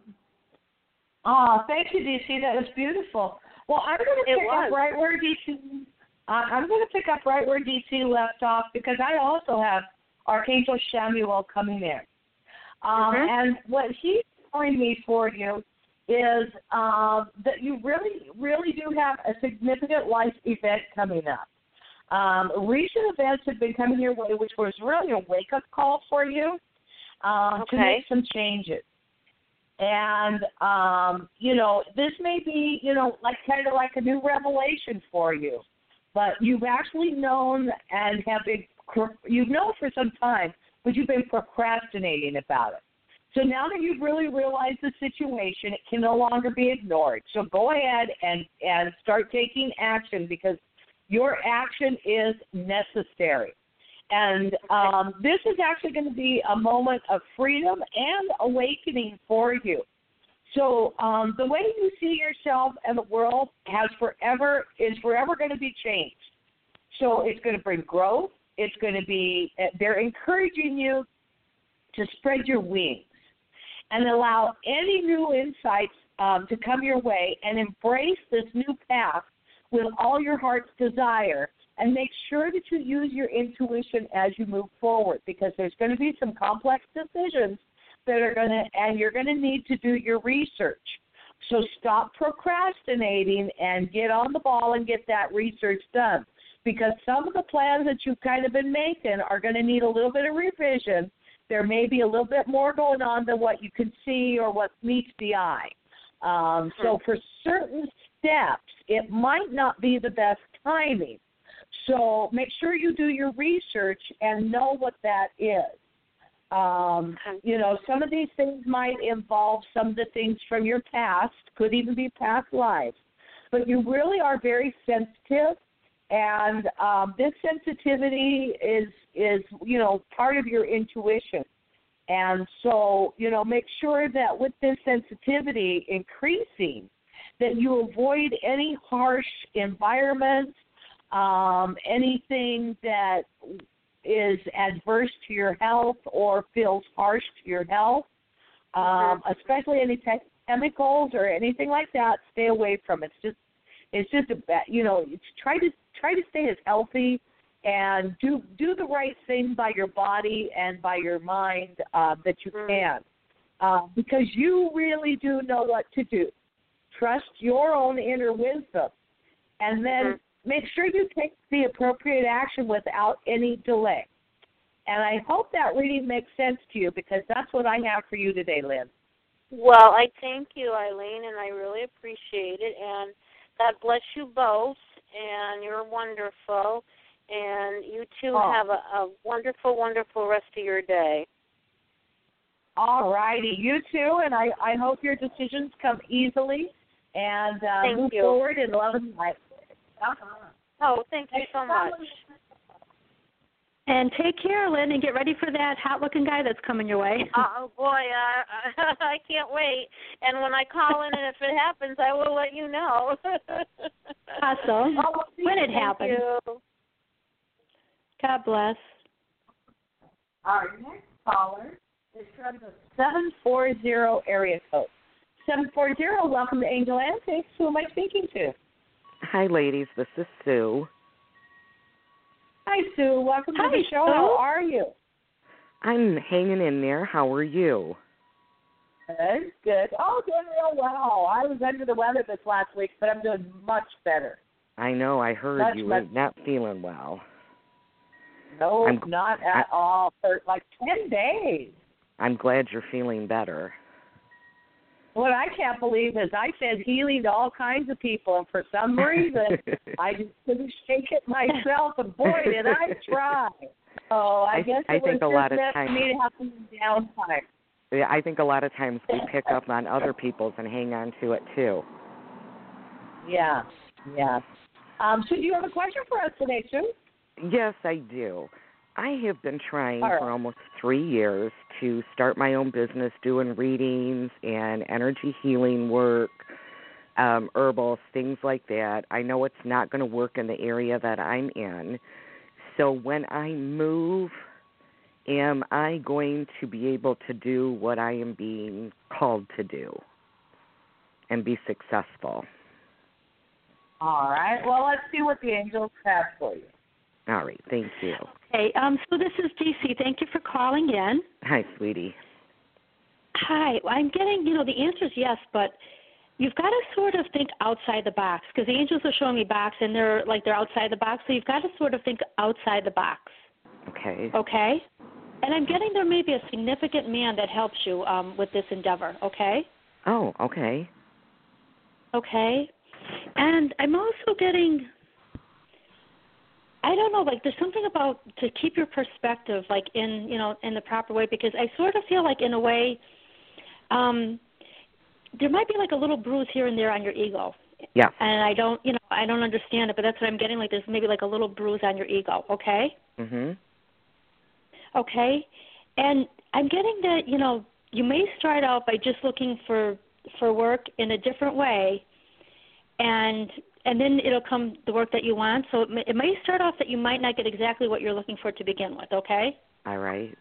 Oh, thank you, DC. That was beautiful. Well, I'm going to pick up right where DC. I'm going to pick up right where DC left off because I also have Archangel Chamuel coming in, and what he's telling me for you is that you really, really do have a significant life event coming up. Recent events have been coming your way, which was really a wake-up call for you to make some changes. And, this may be, like kind of like a new revelation for you. But you've actually known and you've known for some time, but you've been procrastinating about it. So now that you've really realized the situation, it can no longer be ignored. So go ahead and start taking action because your action is necessary. And this is actually going to be a moment of freedom and awakening for you. So the way you see yourself and the world is forever going to be changed. So it's going to bring growth. It's going to be, they're encouraging you to spread your wings and allow any new insights to come your way and embrace this new path with all your heart's desire, and make sure that you use your intuition as you move forward because there's going to be some complex decisions that are and you're going to need to do your research. So stop procrastinating and get on the ball and get that research done because some of the plans that you've kind of been making are going to need a little bit of revision. There may be a little bit more going on than what you can see or what meets the eye. So for certain steps, it might not be the best timing. So make sure you do your research and know what that is. Some of these things might involve some of the things from your past, could even be past lives. But you really are very sensitive, and this sensitivity is part of your intuition. And so, make sure that with this sensitivity increasing, that you avoid any harsh environments, anything that is adverse to your health or feels harsh to your health, especially any chemicals or anything like that. Stay away from it. It's just a bad, try to stay as healthy and do the right thing by your body and by your mind that you can, because you really do know what to do. Trust your own inner wisdom, and then make sure you take the appropriate action without any delay. And I hope that reading makes sense to you because that's what I have for you today, Lynn. Well, I thank you, Eileen, and I really appreciate it. And God bless you both, and you're wonderful. And you two have a wonderful, wonderful rest of your day. All righty. You too, and I hope your decisions come easily and move forward in love and life. Oh, thank you so much. And take care, Lynn, and get ready for that hot-looking guy that's coming your way. Oh, boy, I can't wait. And when I call in and if it happens, I will let you know. Awesome. When it happens. You. God bless. Our next caller is from the 740 area code. 740, welcome to Angel Antics. Who am I speaking to? Hi, ladies. This is Sue. Hi, Sue. Welcome to the show. Sue. How are you? I'm hanging in there. How are you? Good. Oh, doing real well. I was under the weather this last week, but I'm doing much better. I know. I heard you were not feeling well. No, not at all. For like 10 days. I'm glad you're feeling better. What I can't believe is I said healing to all kinds of people, and for some reason, I just couldn't shake it myself, and boy, did I try. So I guess it was just meant for me to have some downtime. Yeah, I think a lot of times we pick up on other people's and hang on to it, too. Yeah. So do you have a question for us today, Sue? Yes, I do. I have been trying for almost 3 years to start my own business doing readings and energy healing work, herbals, things like that. I know it's not going to work in the area that I'm in. So when I move, am I going to be able to do what I am being called to do and be successful? All right. Well, let's see what the angels have for you. All right. Thank you. Okay. So this is DC. Thank you for calling in. Hi, sweetie. Hi. I'm getting, the answer is yes, but you've got to sort of think outside the box because the angels are showing me box and they're outside the box. So you've got to sort of think outside the box. Okay. Okay. And I'm getting there may be a significant man that helps you with this endeavor. Okay. Oh, okay. Okay. And I'm also getting, I don't know, there's something about to keep your perspective, in the proper way, because I sort of feel like in a way, there might be a little bruise here and there on your ego. Yeah. And I don't understand it, but that's what I'm getting. There's maybe a little bruise on your ego. Okay. Mhm. Okay. And I'm getting that you may start out by just looking for work in a different way, and then it'll come the work that you want. So it may start off that you might not get exactly what you're looking for to begin with. Okay. All right.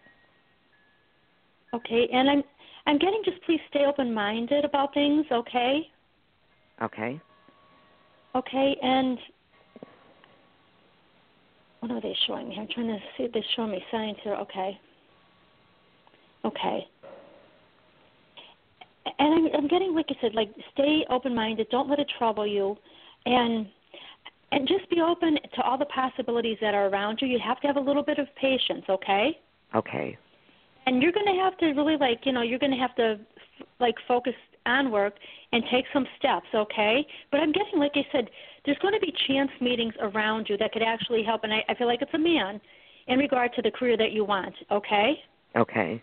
Okay. And I'm getting just please stay open-minded about things. Okay. Okay. Okay. And what are they showing me? I'm trying to see if they're showing me signs here. Okay. Okay. And I'm getting, like I said, stay open-minded. Don't let it trouble you. And just be open to all the possibilities that are around you. You have to have a little bit of patience, okay? Okay. And you're going to have to really, you're going to have to, focus on work and take some steps, okay? But I'm getting, like I said, there's going to be chance meetings around you that could actually help, and I feel like it's a man in regard to the career that you want, okay? Okay.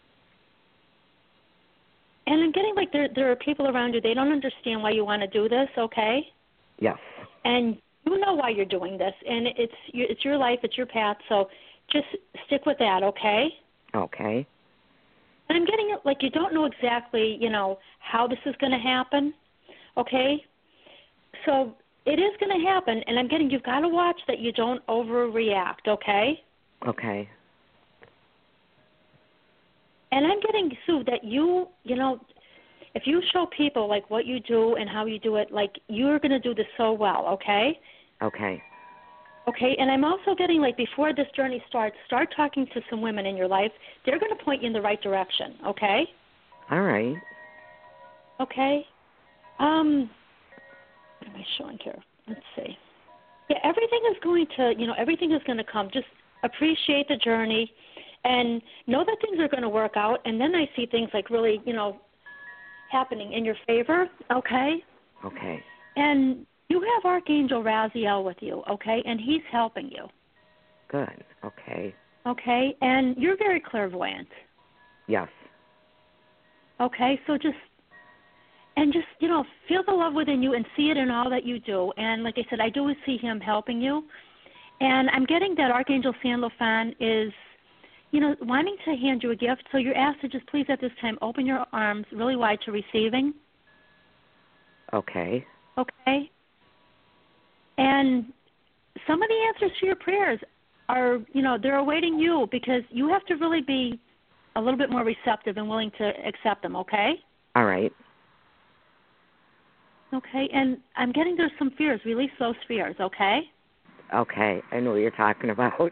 And I'm getting there are people around you, they don't understand why you want to do this, okay? Yes. And you know why you're doing this, and it's your life, it's your path, so just stick with that, okay? Okay. And I'm getting it you don't know exactly, how this is going to happen, okay? So it is going to happen, and I'm getting you've got to watch that you don't overreact, okay? Okay. And I'm getting, Sue, that if you show people what you do and how you do it, you're going to do this so well, okay? Okay. Okay, and I'm also getting before this journey starts, start talking to some women in your life. They're going to point you in the right direction, okay? All right. Okay. What am I showing here? Let's see. Yeah, everything is going to come. Just appreciate the journey and know that things are going to work out. And then I see things really, happening in your favor, okay? Okay. And you have Archangel Raziel with you, okay? And he's helping you. Good. Okay. Okay? And you're very clairvoyant. Yes. Okay? So just feel the love within you and see it in all that you do. And like I said, I do see him helping you. And I'm getting that Archangel Sandalphon is, wanting to hand you a gift. So you're asked to just please at this time open your arms really wide to receiving. Okay. Okay? And some of the answers to your prayers are, they're awaiting you because you have to really be a little bit more receptive and willing to accept them, okay? All right. Okay, and I'm getting there's some fears. Release those fears, okay? Okay, I know what you're talking about.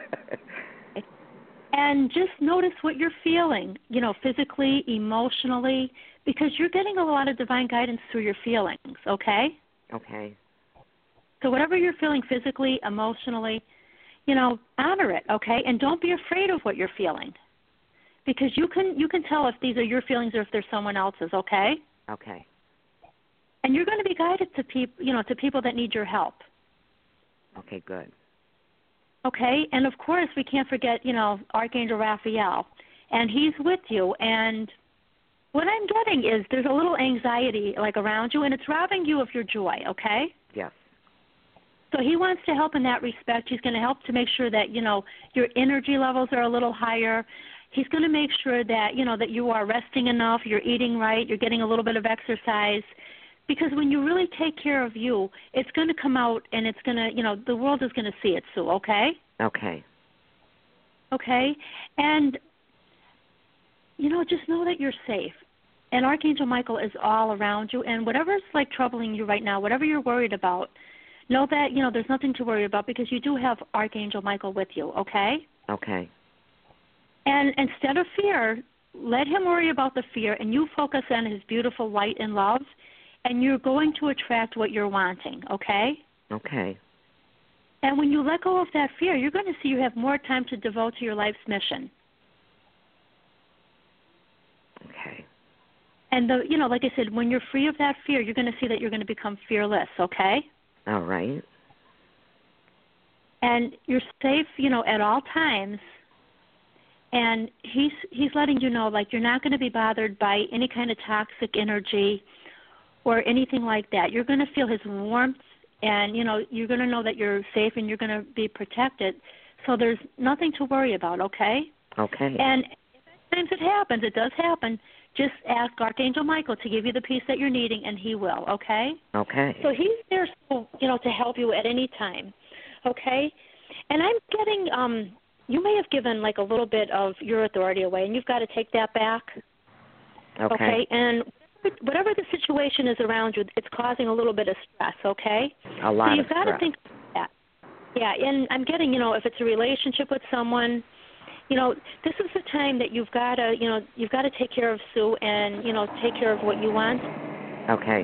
And just notice what you're feeling, physically, emotionally, because you're getting a lot of divine guidance through your feelings, okay? Okay. So whatever you're feeling physically, emotionally, honor it, okay? And don't be afraid of what you're feeling, because you can tell if these are your feelings or if they're someone else's, okay? Okay. And you're going to be guided to people that need your help. Okay, good. Okay, and of course we can't forget, Archangel Raphael, and he's with you. And what I'm getting is there's a little anxiety around you, and it's robbing you of your joy. Okay. Yes. So he wants to help in that respect. He's going to help to make sure that your energy levels are a little higher. He's going to make sure that that you are resting enough, you're eating right, you're getting a little bit of exercise, Because when you really take care of you, it's going to come out and it's going to, the world is going to see it, Sue, okay? Okay. Okay? And, just know that you're safe. And Archangel Michael is all around you. And whatever's, troubling you right now, whatever you're worried about, know that, there's nothing to worry about because you do have Archangel Michael with you, okay? Okay. And instead of fear, let him worry about the fear and you focus on his beautiful light and love, and you're going to attract what you're wanting, okay? Okay. And when you let go of that fear, you're going to see you have more time to devote to your life's mission. Okay. And, like I said, when you're free of that fear, you're going to see that you're going to become fearless, okay? All right. And you're safe, at all times. And he's letting you know, you're not going to be bothered by any kind of toxic energy or anything like that. You're going to feel his warmth, and, you're going to know that you're safe and you're going to be protected. So there's nothing to worry about, okay? Okay. And sometimes it happens. It does happen. Just ask Archangel Michael to give you the peace that you're needing, and he will, okay? Okay. So he's there, to help you at any time, okay? And I'm getting, you may have given, a little bit of your authority away, and you've got to take that back, okay? And whatever the situation is around you, it's causing a little bit of stress, okay? A lot so you've of got stress. to think about that. Yeah, and I'm getting, if it's a relationship with someone, this is the time that you've got to take care of Sue and, take care of what you want. Okay.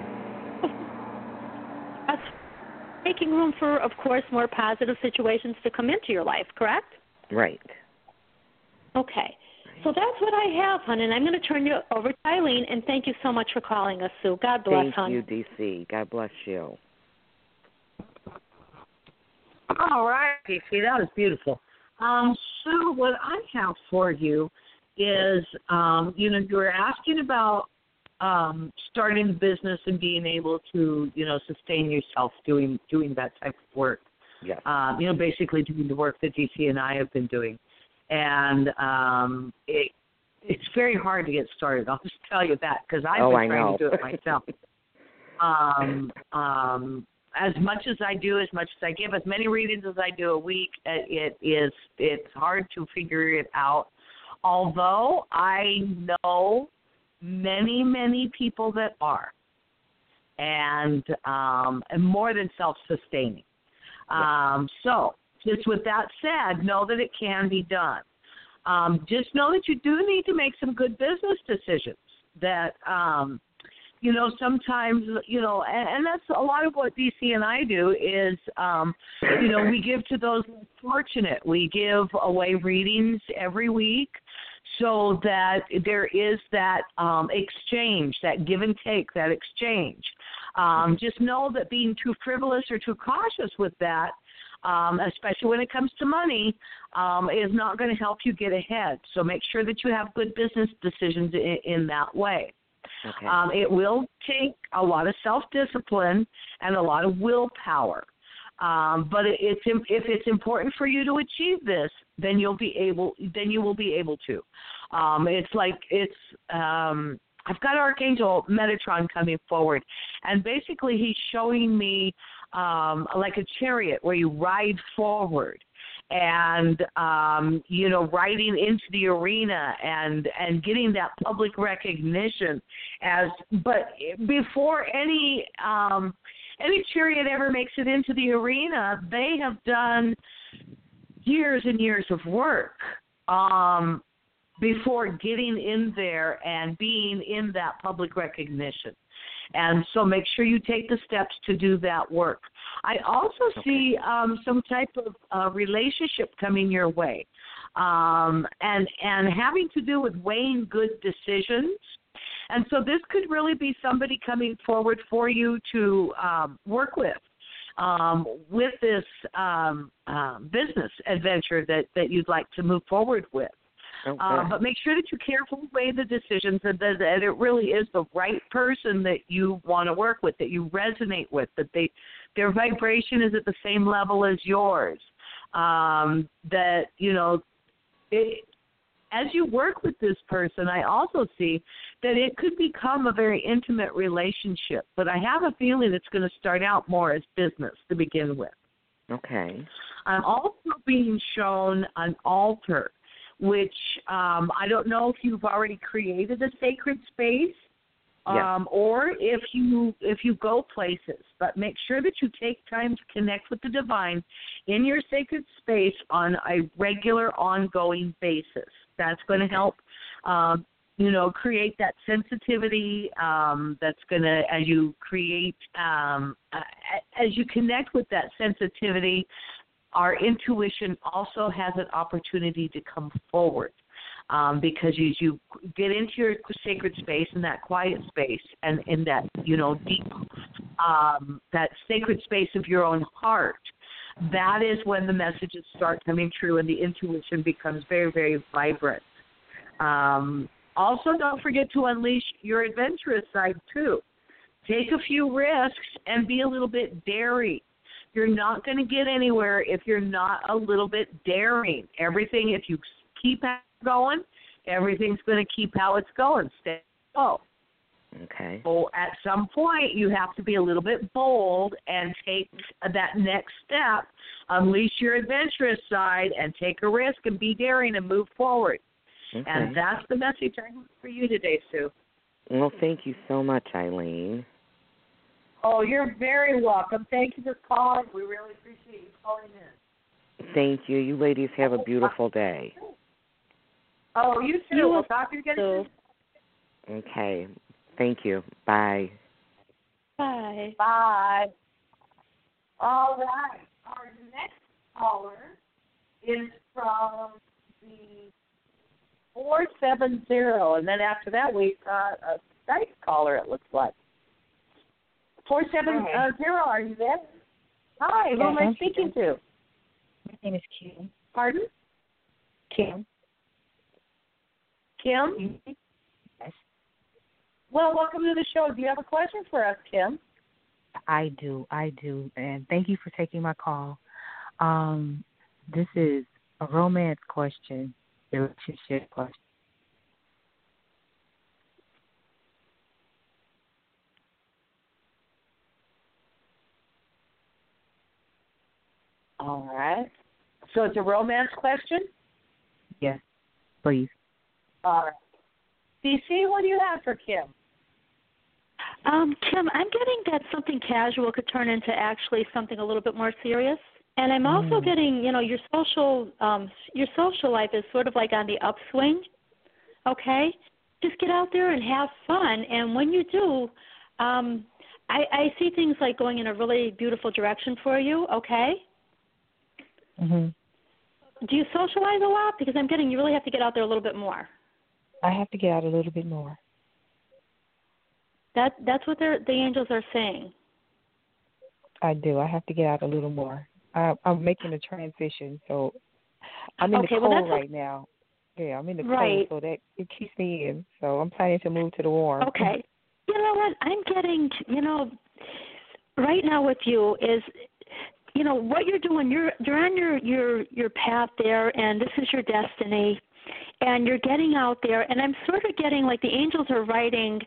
That's making room for, of course, more positive situations to come into your life, correct? Right. Okay. So that's what I have, hon, and I'm going to turn you over to Eileen, and thank you so much for calling us, Sue. God bless, hon. Thank you, DC. God bless you. All right, DC, that was beautiful. Sue, what I have for you is, you were asking about starting the business and being able to, sustain yourself doing that type of work. Yes. Basically doing the work that DC and I have been doing. And it's very hard to get started. I'll just tell you that because I've been trying to do it myself. As much as I do, as much as I give, as many readings as I do a week, it's hard to figure it out. Although I know many, many people that are, and more than self-sustaining. So, just with that said, know that it can be done. Just know that you do need to make some good business decisions. That sometimes, and that's a lot of what DC and I do is, we give to those fortunate. We give away readings every week so that there is that exchange, that give and take, that exchange. Just know that being too frivolous or too cautious with that, especially when it comes to money, is not going to help you get ahead. So make sure that you have good business decisions in that way. Okay. It will take a lot of self-discipline and a lot of willpower. But if it's important for you to achieve this, then you will be able to. I've got Archangel Metatron coming forward, and basically he's showing me like a chariot where you ride forward. And, riding into the arena and getting that public recognition but before any chariot ever makes it into the arena, they have done years and years of work before getting in there and being in that public recognition. And so make sure you take the steps to do that work. I also see some type of relationship coming your way and having to do with weighing good decisions. And so this could really be somebody coming forward for you to work with this business adventure that you'd like to move forward with. Okay. But make sure that you carefully weigh the decisions and that it really is the right person that you want to work with, that you resonate with, that their vibration is at the same level as yours. As you work with this person, I also see that it could become a very intimate relationship. But I have a feeling it's going to start out more as business to begin with. Okay. I'm also being shown an altar, which I don't know if you've already created a sacred space. Or if you go places, but make sure that you take time to connect with the divine in your sacred space on a regular, ongoing basis. That's going to help, create that sensitivity. That's going to, as you connect with that sensitivity, our intuition also has an opportunity to come forward. Because as you get into your sacred space and that quiet space and in that, deep, that sacred space of your own heart, that is when the messages start coming true and the intuition becomes very, very vibrant. Also, don't forget to unleash your adventurous side, too. Take a few risks and be a little bit daring. You're not going to get anywhere if you're not a little bit daring. Everything, if you keep going, everything's going to keep how it's going. Stay low. Okay. So at some point, you have to be a little bit bold and take that next step, unleash your adventurous side, and take a risk and be daring and move forward. Okay. And that's the message I have for you today, Sue. Well, thank you so much, Eileen. Oh, you're very welcome. Thank you for calling. We really appreciate you calling in. Thank you. You ladies have a beautiful day. Oh, you too. We'll talk to you again. Okay. Thank you. Bye. Bye. Bye. All right. Our next caller is from the 470, and then after that we've got a Skype caller, it looks like. 470, are you there? Hi, who am I speaking to? My name is Kim. Pardon? Kim. Kim? Yes. Well, welcome to the show. Do you have a question for us, Kim? I do, and thank you for taking my call. This is a romance question, relationship question. All right. So it's a romance question? Yes, please. All right. DC, what do you have for Kim? Kim, I'm getting that something casual could turn into actually something a little bit more serious. And I'm also getting, your social life is sort of like on the upswing, okay? Just get out there and have fun. And when you do, I see things like going in a really beautiful direction for you, okay? Mm-hmm. Do you socialize a lot? Because I'm getting you really have to get out there a little bit more. I have to get out a little bit more. That's what the angels are saying. I do. I have to get out a little more. I'm making a transition, so I'm in the cold right now. Yeah, I'm in the cold, so that it keeps me in. So I'm planning to move to the warm. Okay. You know what? I'm getting, right now with you is, what you're doing. You're on your path there, and this is your destiny, and you're getting out there. And I'm sort of getting like the angels are writing,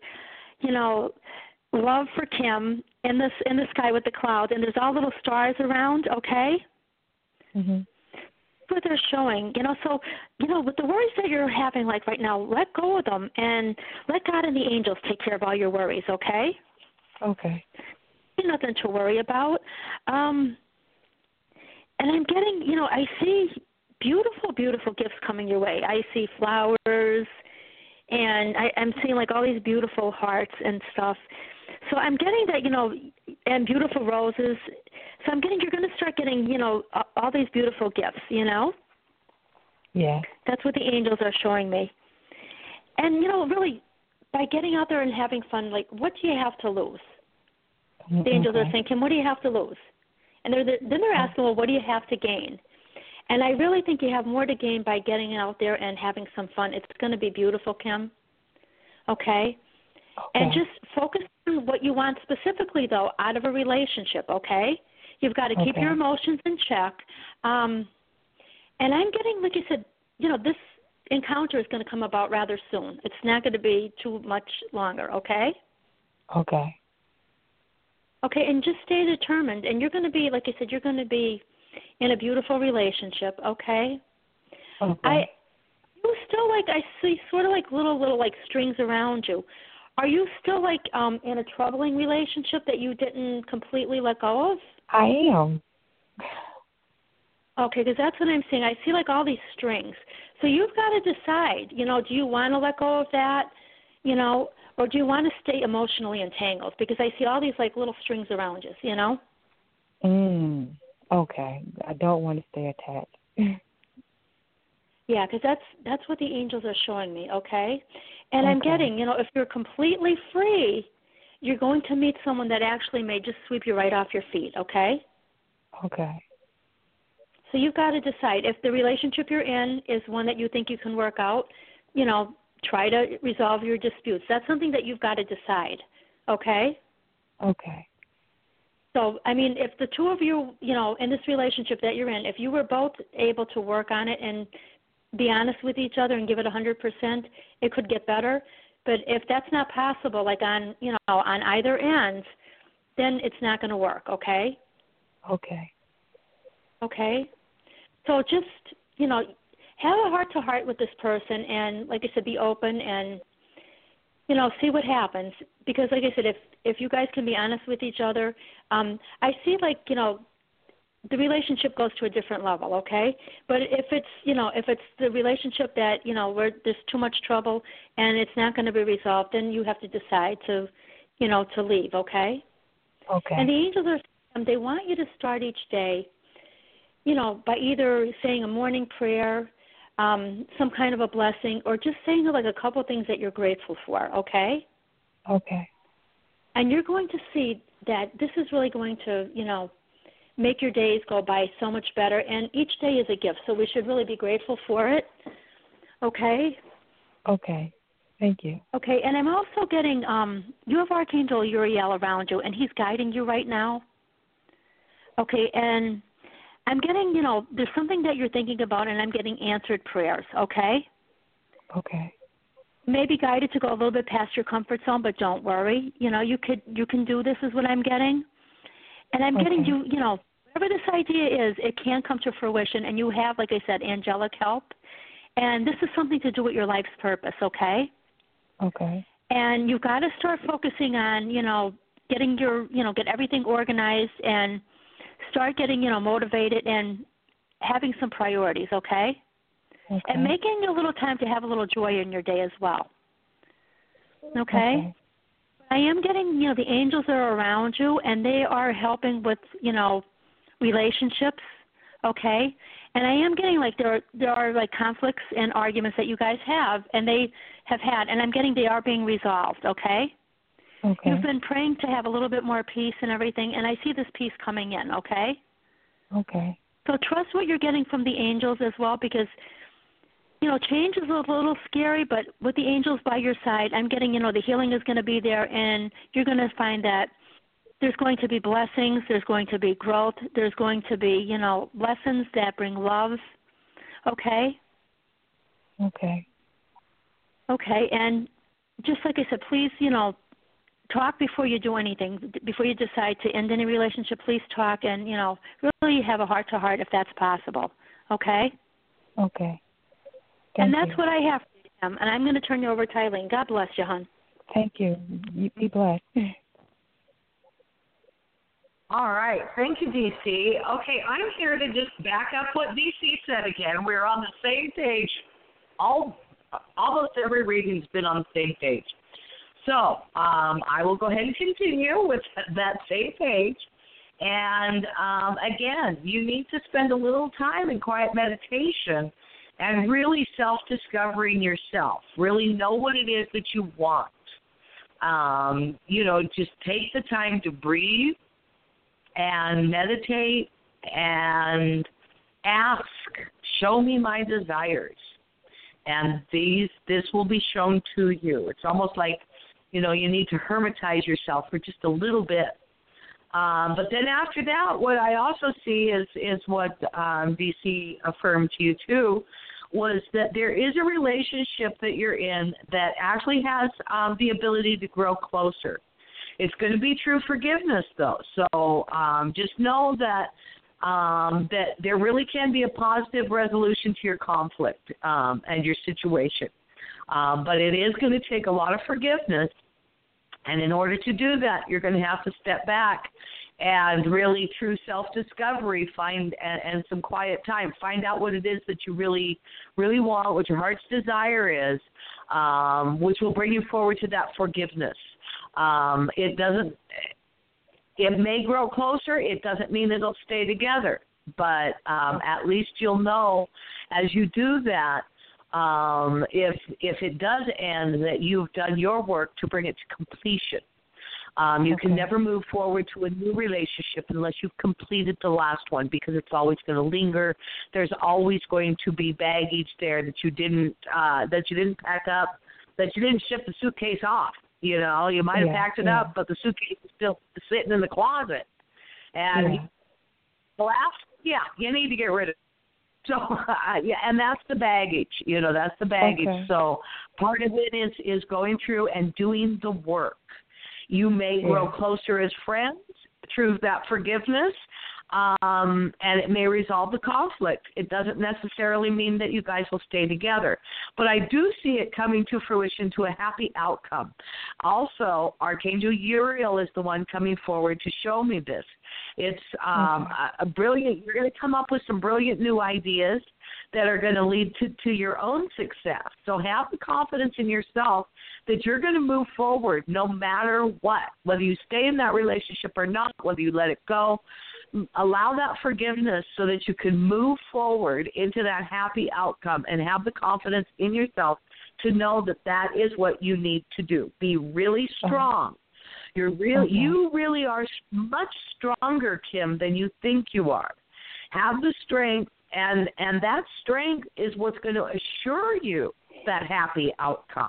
love for Kim in the sky with the clouds, and there's all little stars around, okay? Mm-hmm. What they're showing, so, with the worries that you're having, like right now, let go of them and let God and the angels take care of all your worries, okay? Okay. Nothing to worry about. And I'm getting, I see beautiful, beautiful gifts coming your way. I see flowers, and I'm seeing like all these beautiful hearts and stuff. So I'm getting that, and beautiful roses. So I'm getting, you're going to start getting, all these beautiful gifts, Yeah. That's what the angels are showing me. And, really, by getting out there and having fun, like, what do you have to lose? The angels are thinking, what do you have to lose? And then they're asking, well, what do you have to gain? And I really think you have more to gain by getting out there and having some fun. It's going to be beautiful, Kim. Okay? And just focus on what you want specifically, though, out of a relationship, okay? You've got to keep your emotions in check. And I'm getting, like you said, this encounter is going to come about rather soon. It's not going to be too much longer, okay? Okay. Okay, and just stay determined. And you're going to be, like I said, you're going to be in a beautiful relationship, okay? Okay. You still, like, I see sort of like little like strings around you. Are you still, like, in a troubling relationship that you didn't completely let go of? I am. Okay, because that's what I'm seeing. I see, like, all these strings. So you've got to decide, do you want to let go of that, or do you want to stay emotionally entangled? Because I see all these, like, little strings around you, Okay. I don't want to stay attached. Yeah, because that's what the angels are showing me, okay? And I'm getting, if you're completely free, you're going to meet someone that actually may just sweep you right off your feet, okay? Okay. So you've got to decide if the relationship you're in is one that you think you can work out, try to resolve your disputes. That's something that you've got to decide, okay? Okay. So, I mean, if the two of you, in this relationship that you're in, if you were both able to work on it and be honest with each other and give it 100%, it could get better. But if that's not possible, like on either end, then it's not going to work, okay? Okay. Okay? So just, have a heart-to-heart with this person and, like I said, be open and, see what happens. Because, like I said, if you guys can be honest with each other, I see, like, the relationship goes to a different level, okay? But if it's the relationship that, where there's too much trouble and it's not going to be resolved, then you have to decide to leave, okay? Okay. And the angels they want you to start each day, by either saying a morning prayer, some kind of a blessing, or just saying like a couple things that you're grateful for, okay? Okay. And you're going to see that this is really going to, make your days go by so much better. And each day is a gift, so we should really be grateful for it, okay? Okay. Thank you. Okay, and I'm also getting, you have Archangel Uriel around you, and he's guiding you right now. Okay, and I'm getting, there's something that you're thinking about, and I'm getting answered prayers, okay? Okay. Maybe guided to go a little bit past your comfort zone, but don't worry. You can do this is what I'm getting. And I'm getting you, whatever this idea is, it can come to fruition, and you have, like I said, angelic help. And this is something to do with your life's purpose, okay? Okay. And you've got to start focusing on, getting get everything organized and start getting, motivated and having some priorities, okay? Okay. And making a little time to have a little joy in your day as well. Okay? I am getting, the angels are around you, and they are helping with, relationships, okay? And I am getting, like, there are like, conflicts and arguments that you guys have, and they have had, and I'm getting they are being resolved, okay? Okay. You've been praying to have a little bit more peace and everything, and I see this peace coming in, okay? Okay. So trust what you're getting from the angels as well, because change is a little scary, but with the angels by your side, I'm getting, the healing is going to be there, and you're going to find that there's going to be blessings, there's going to be growth, there's going to be, lessons that bring love, okay? Okay. Okay, and just like I said, please, talk before you do anything. Before you decide to end any relationship, please talk and, really have a heart-to-heart if that's possible, okay? Okay. And that's what I have for him. And I'm going to turn you over to Eileen. God bless you, hon. Thank you. You be blessed. All right. Thank you, DC. Okay, I'm here to just back up what DC said again. We're on the same page. Almost every reading's been on the same page. So I will go ahead and continue with that same page. And, again, you need to spend a little time in quiet meditation and really self-discovering yourself. Really know what it is that you want. Just take the time to breathe and meditate and ask, show me my desires. And this will be shown to you. It's almost like, you need to hermitize yourself for just a little bit. But then after that, what I also see is what DC affirmed to you, too, was that there is a relationship that you're in that actually has the ability to grow closer. It's going to be true forgiveness, though. So just know that that there really can be a positive resolution to your conflict and your situation. But it is going to take a lot of forgiveness. And in order to do that, you're going to have to step back and really, through self-discovery, find and some quiet time, find out what it is that you really, really want, what your heart's desire is, which will bring you forward to that forgiveness. It may grow closer. It doesn't mean it'll stay together. But at least you'll know as you do that, if it does end, that you've done your work to bring it to completion. You can never move forward to a new relationship unless you've completed the last one, because it's always going to linger. There's always going to be baggage there that you didn't pack up, that you didn't ship the suitcase off. You know, you might have packed it up, but the suitcase is still sitting in the closet. And you need to get rid of it. So, and that's the baggage. You know, that's the baggage. Okay. So part of it is going through and doing the work. You may grow closer as friends through that forgiveness, and it may resolve the conflict. It doesn't necessarily mean that you guys will stay together. But I do see it coming to fruition to a happy outcome. Also, Archangel Uriel is the one coming forward to show me this. It's a brilliant, you're going to come up with some brilliant new ideas that are going to lead to your own success. So have the confidence in yourself that you're going to move forward no matter what, whether you stay in that relationship or not, whether you let it go. Allow that forgiveness so that you can move forward into that happy outcome and have the confidence in yourself to know that that is what you need to do. Be really strong. You really are much stronger, Kim, than you think you are. Have the strength, and that strength is what's going to assure you that happy outcome.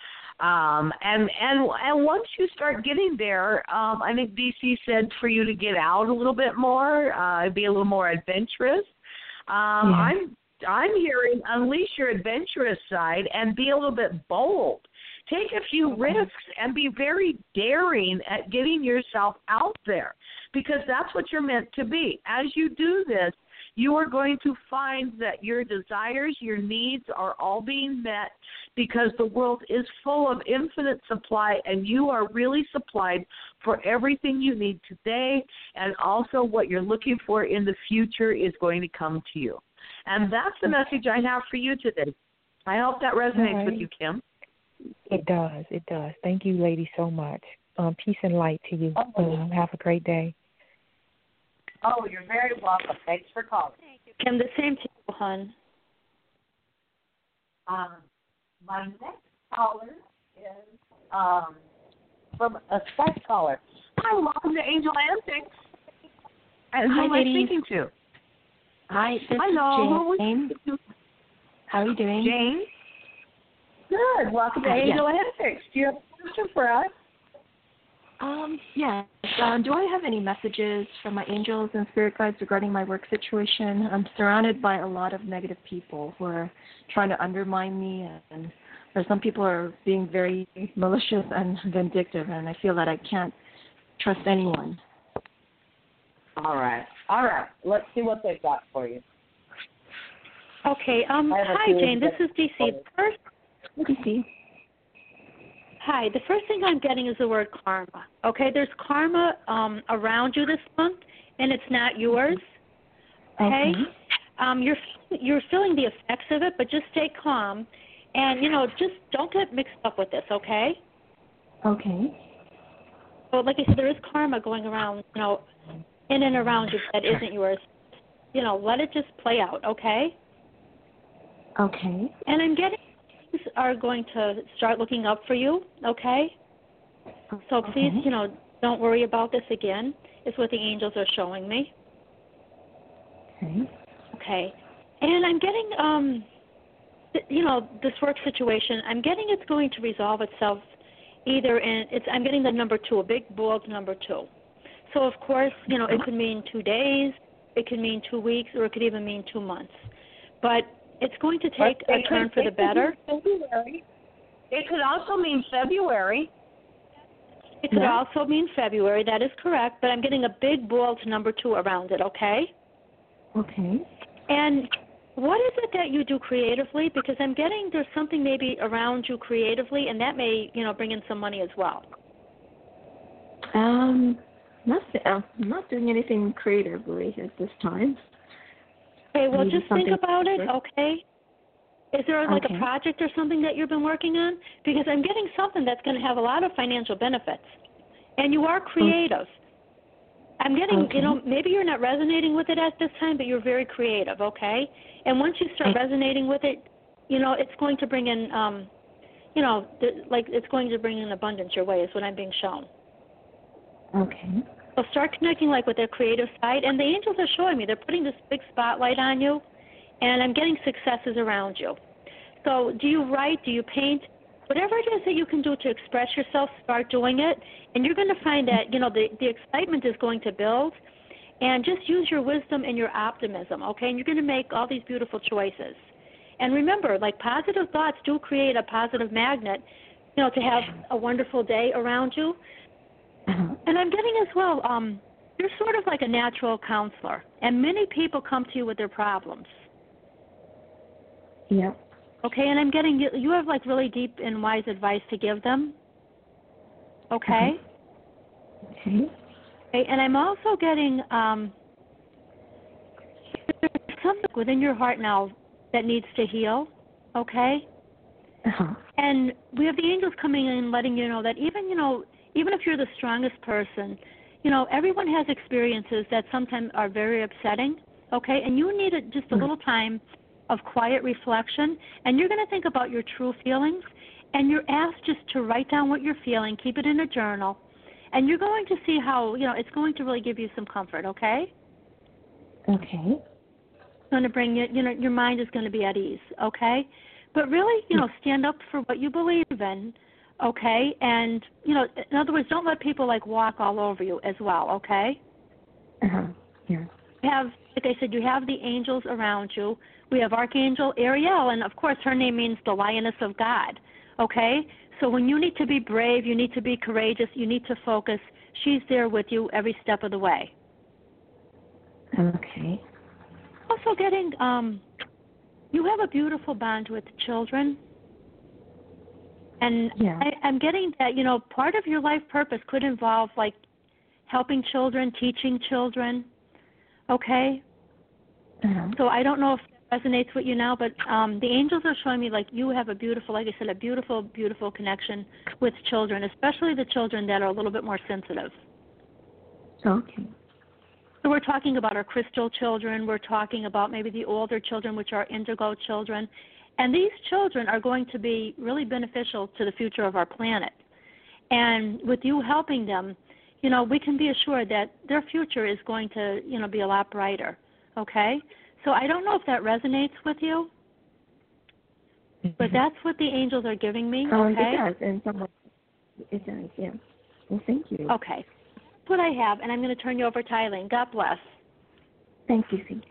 And once you start getting there, I think DC said for you to get out a little bit more, be a little more adventurous. I'm hearing unleash your adventurous side and be a little bit bold. Take a few risks and be very daring at getting yourself out there, because that's what you're meant to be. As you do this, you are going to find that your desires, your needs are all being met, because the world is full of infinite supply, and you are really supplied for everything you need today, and also what you're looking for in the future is going to come to you. And that's the message I have for you today. I hope that resonates with you, Kim. It does. It does. Thank you, lady, so much. Peace and light to you. Have a great day. Oh, you're very welcome. Thanks for calling. Thank you, Kim. The same to you, hon. My next caller is from a Skype caller. Hi, welcome to Angel Antics. And who am I speaking to? Hi, this Hello. is Jane. How are you doing? Jane? Good. Welcome to Angel Antics. Do you have a question for us? Yes. Do I have any messages from my angels and spirit guides regarding my work situation? I'm surrounded by a lot of negative people who are trying to undermine me, and some people are being very malicious and vindictive, and I feel that I can't trust anyone. All right. Let's see what they've got for you. Okay. Hi, Jane. This is DC. First, DC. Hi. The first thing I'm getting is the word karma. Okay. There's karma around you this month, and it's not yours. Okay. You're feeling the effects of it, but just stay calm, and just don't get mixed up with this. Okay. Okay. So, like I said, there is karma going around, in and around you that isn't yours. Let it just play out. Okay. Okay. And I'm getting things are going to start looking up for you, okay? So please, don't worry about this again. It's what the angels are showing me. Okay. Okay. And I'm getting, this work situation, I'm getting it's going to resolve itself either I'm getting the number 2, a big, bold number 2. So, of course, it could mean 2 days, it could mean 2 weeks, or it could even mean 2 months. But it's going to take a turn for the better. February. It could also mean February. It could also mean February. That is correct. But I'm getting a big bold number 2 around it, okay? Okay. And what is it that you do creatively? Because I'm getting there's something maybe around you creatively, and that may, bring in some money as well. I'm not doing anything creatively at this time. Okay, well, just think about it, okay? Is there like a project or something that you've been working on? Because I'm getting something that's going to have a lot of financial benefits. And you are creative. I'm getting, maybe you're not resonating with it at this time, but you're very creative, okay? And once you start resonating with it, it's going to bring in, it's going to bring in abundance your way is what I'm being shown. Okay. So start connecting with their creative side. And the angels are showing me they're putting this big spotlight on you, and I'm getting successes around you. So do you write? Do you paint? Whatever it is that you can do to express yourself, start doing it. And you're going to find that, the excitement is going to build. And just use your wisdom and your optimism, okay? And you're going to make all these beautiful choices. And remember, positive thoughts do create a positive magnet, to have a wonderful day around you. And I'm getting as well, you're sort of like a natural counselor. And many people come to you with their problems. Yeah. Okay, and I'm getting you have really deep and wise advice to give them. Okay? Okay. Okay, and I'm also getting there's something within your heart now that needs to heal. Okay? And we have the angels coming in and letting you know that even if you're the strongest person, everyone has experiences that sometimes are very upsetting. Okay, and you need just a little time of quiet reflection, and you're going to think about your true feelings, and you're asked just to write down what you're feeling, keep it in a journal, and you're going to see how, it's going to really give you some comfort, okay? Okay. It's going to bring you, your mind is going to be at ease, okay? But really, stand up for what you believe in, okay? And, in other words, don't let people, walk all over you as well, okay? Yeah. You have, like I said, you have the angels around you. We have Archangel Ariel, and, of course, her name means the Lioness of God, okay? So when you need to be brave, you need to be courageous, you need to focus, she's there with you every step of the way. Okay. Also getting, you have a beautiful bond with children. And I'm getting that, part of your life purpose could involve, helping children, teaching children, okay? So I don't know if that resonates with you now, but the angels are showing me, you have a beautiful, like I said, a beautiful, beautiful connection with children, especially the children that are a little bit more sensitive. Okay. So we're talking about our crystal children. We're talking about maybe the older children, which are indigo children. And these children are going to be really beneficial to the future of our planet. And with you helping them, we can be assured that their future is going to, be a lot brighter, okay? So I don't know if that resonates with you, but that's what the angels are giving me, okay? It does, and it does, yeah. Well, thank you. Okay. That's what I have, and I'm going to turn you over to Eileen. God bless. Thank you, Cindy.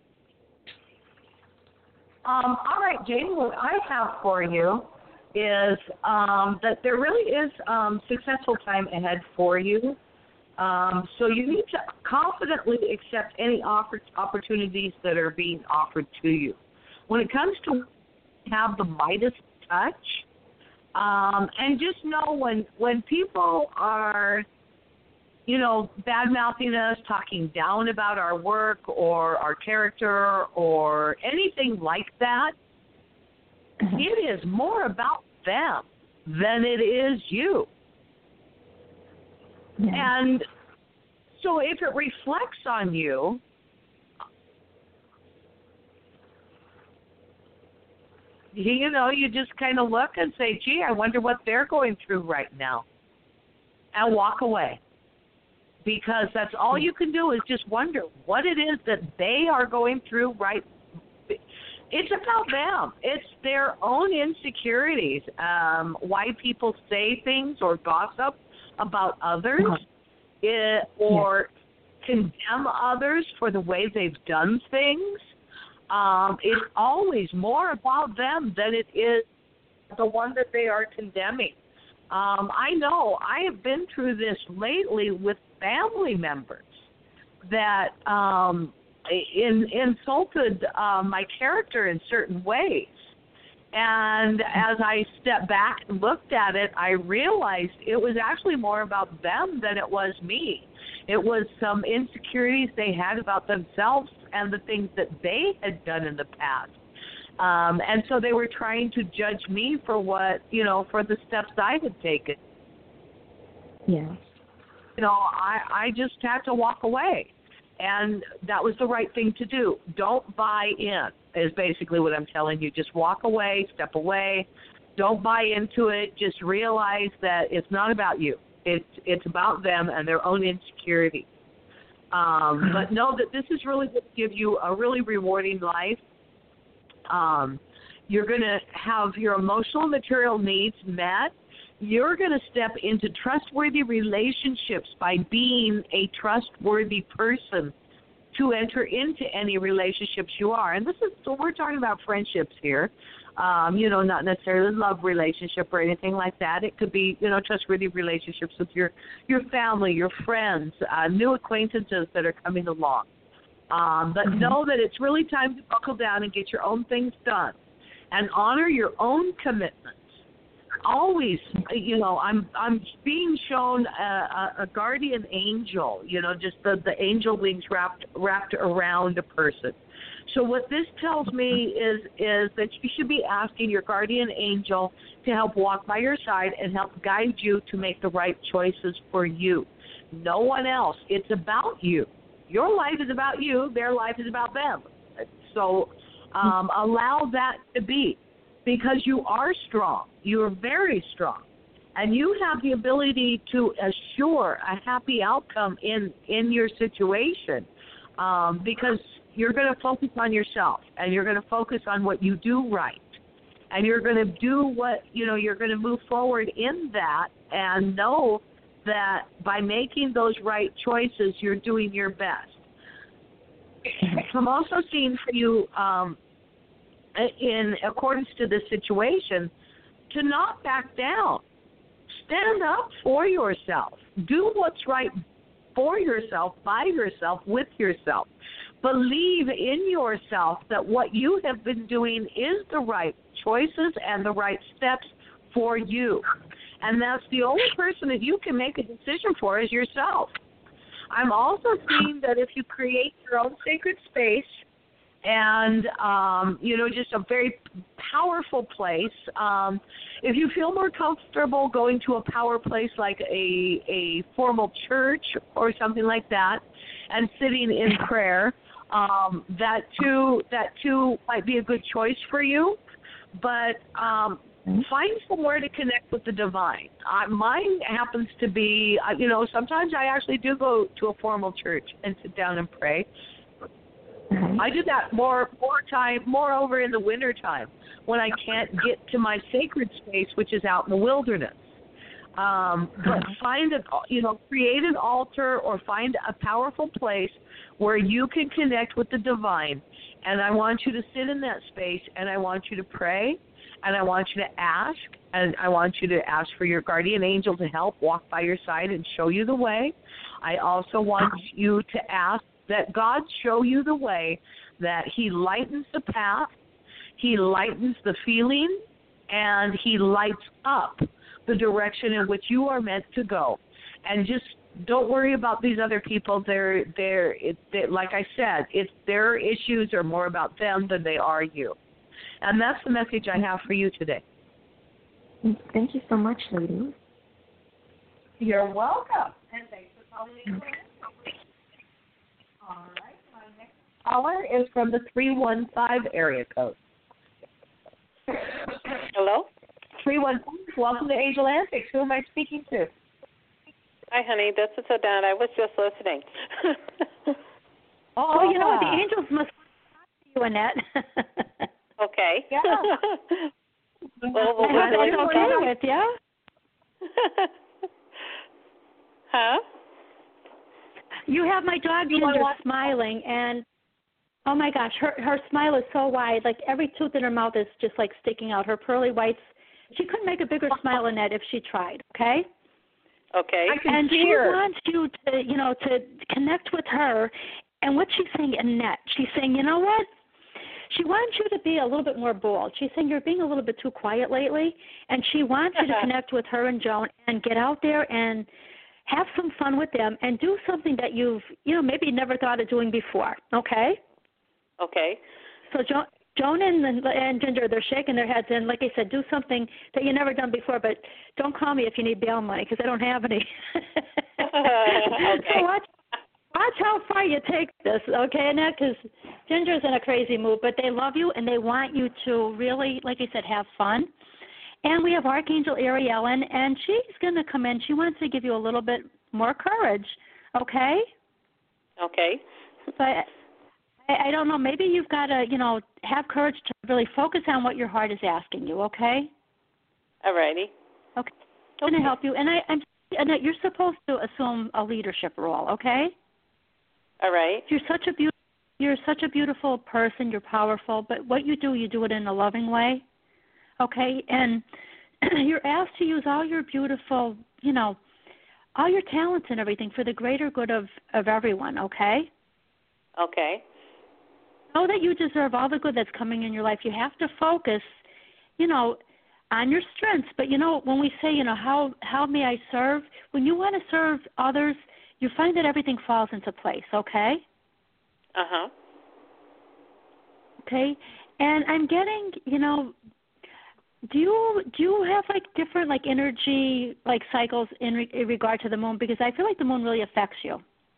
All right, Jane, what I have for you is that there really is successful time ahead for you. So you need to confidently accept any opportunities that are being offered to you. When it comes to have the Midas touch, and just know when people are, bad-mouthing us, talking down about our work or our character or anything like that, it is more about them than it is you. Yeah. And so if it reflects on you, you just kind of look and say, gee, I wonder what they're going through right now, and walk away. Because that's all you can do is just wonder what it is that they are going through right. It's about them. It's their own insecurities. Why people say things or gossip about others or condemn others for the way they've done things. it's always more about them than it is the one that they are condemning. I know I have been through this lately with family members that insulted my character in certain ways. And as I stepped back and looked at it, I realized it was actually more about them than it was me. It was some insecurities they had about themselves and the things that they had done in the past. And so they were trying to judge me for for the steps I had taken. Yeah. I just had to walk away. And that was the right thing to do. Don't buy in, is basically what I'm telling you. Just walk away, step away. Don't buy into it. Just realize that it's not about you. It's about them and their own insecurity. But know that this is really going to give you a really rewarding life. You're going to have your emotional and material needs met. You're going to step into trustworthy relationships by being a trustworthy person to enter into any relationships you are. And so we're talking about friendships here, not necessarily a love relationship or anything like that. It could be, trustworthy relationships with your family, your friends, new acquaintances that are coming along. But know that it's really time to buckle down and get your own things done and honor your own commitments. Always, I'm being shown a guardian angel, just the angel wings wrapped around a person. So what this tells me is that you should be asking your guardian angel to help walk by your side and help guide you to make the right choices for you. No one else. It's about you. Your life is about you. Their life is about them. So allow that to be, because you are strong. You are very strong. And you have the ability to assure a happy outcome in your situation, because you're going to focus on yourself, and you're going to focus on what you do right. And you're going to do what, you're going to move forward in that and know that by making those right choices, you're doing your best. I'm also seeing for you, in accordance to this situation, to not back down. Stand up for yourself. Do what's right for yourself, by yourself, with yourself. Believe in yourself that what you have been doing is the right choices and the right steps for you. And that's the only person that you can make a decision for is yourself. I'm also seeing that if you create your own sacred space and, just a very powerful place, if you feel more comfortable going to a power place like a formal church or something like that and sitting in prayer, that too might be a good choice for you. But find somewhere to connect with the divine. Mine happens to be, sometimes I actually do go to a formal church and sit down and pray. I do that more over in the winter time when I can't get to my sacred space, which is out in the wilderness. But create an altar or find a powerful place where you can connect with the divine. And I want you to sit in that space, and I want you to pray, and I want you to ask, and I want you to ask for your guardian angel to help walk by your side and show you the way. I also want you to ask that God show you the way, that he lightens the path, he lightens the feeling, and he lights up the direction in which you are meant to go. And just don't worry about these other people. They're like I said, it's their issues are more about them than they are you. And that's the message I have for you today. Thank you so much, lady. You're welcome. And thanks for calling in. All right. My next caller is from the 315 area code. Hello? 315. Welcome to Angel Antics. Who am I speaking to? Hi, honey. This is Adana. I was just listening. The angels must talk to you, Annette. Okay. Yeah. Well, that's okay with you. Huh? You have my dog Ginger smiling, and Oh my gosh, her smile is so wide, like every tooth in her mouth is just like sticking out. Her pearly whites. She couldn't make a bigger smile than that if she tried. Okay. Okay. And she wants you to, to connect with her. And what she's saying, Annette, she's saying, you know what? She wants you to be a little bit more bold. She's saying you're being a little bit too quiet lately, and she wants you to connect with her and Joan and get out there and have some fun with them and do something that you've, maybe never thought of doing before. Okay. Okay. So Joan and Ginger, they're shaking their heads, and like I said, do something that you've never done before, but don't call me if you need bail money because I don't have any. Okay. So watch how far you take this, okay, Annette, because Ginger's in a crazy mood, but they love you, and they want you to really, like I said, have fun. And we have Archangel Ariellen, and she's going to come in. She wants to give you a little bit more courage, okay? Okay. But I don't know. Maybe you've got to, have courage to really focus on what your heart is asking you, okay? All righty. Okay. I'm going to help you. And Annette, you're supposed to assume a leadership role, okay? All right. You're such a beautiful person. You're powerful. But what you do it in a loving way, okay? And you're asked to use all your beautiful, all your talents and everything for the greater good of everyone, okay? Okay. Know that you deserve all the good that's coming in your life. You have to focus, on your strengths. But, when we say, how may I serve? When you want to serve others, you find that everything falls into place, okay? Uh-huh. Okay. And I'm getting, do you have, like, different, like, energy, like, cycles in regard to the moon? Because I feel like the moon really affects you.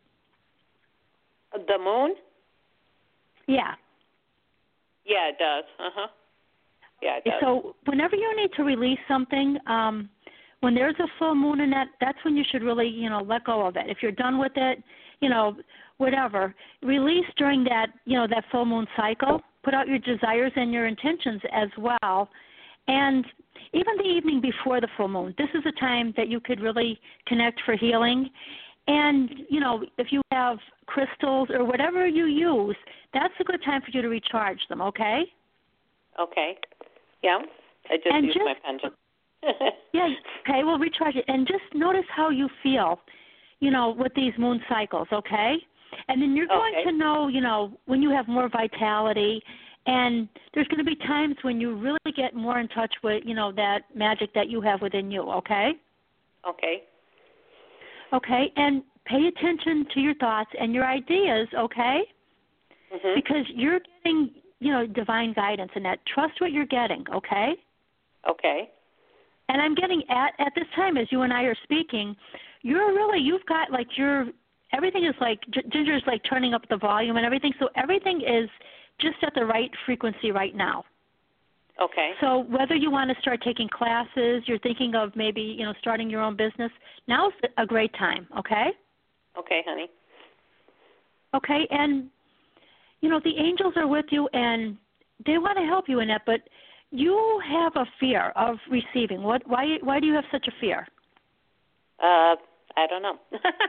The moon? Yeah. Yeah, it does. Uh-huh. Yeah, it does. So whenever you need to release something, when there's a full moon in that's when you should really, let go of it. If you're done with it, whatever. Release during that, that full moon cycle. Put out your desires and your intentions as well. And even the evening before the full moon, this is a time that you could really connect for healing. And, if you have crystals or whatever you use, that's a good time for you to recharge them, okay? Okay. Yeah. I just used my pendant. Yeah, okay, well, recharge it. And just notice how you feel, with these moon cycles, okay? And then you're going to know, when you have more vitality. And there's going to be times when you really get more in touch with, that magic that you have within you, okay? Okay. Okay, and pay attention to your thoughts and your ideas, okay? Mm-hmm. Because you're getting, divine guidance in that. Trust what you're getting, okay? Okay. And I'm getting at this time as you and I are speaking, you've got like everything is like, Ginger's like turning up the volume and everything, so everything is just at the right frequency right now. Okay. So whether you want to start taking classes, you're thinking of maybe, starting your own business, now's a great time, okay? Okay, honey. Okay, and, the angels are with you, and they want to help you in that, but you have a fear of receiving. Why do you have such a fear? I don't know.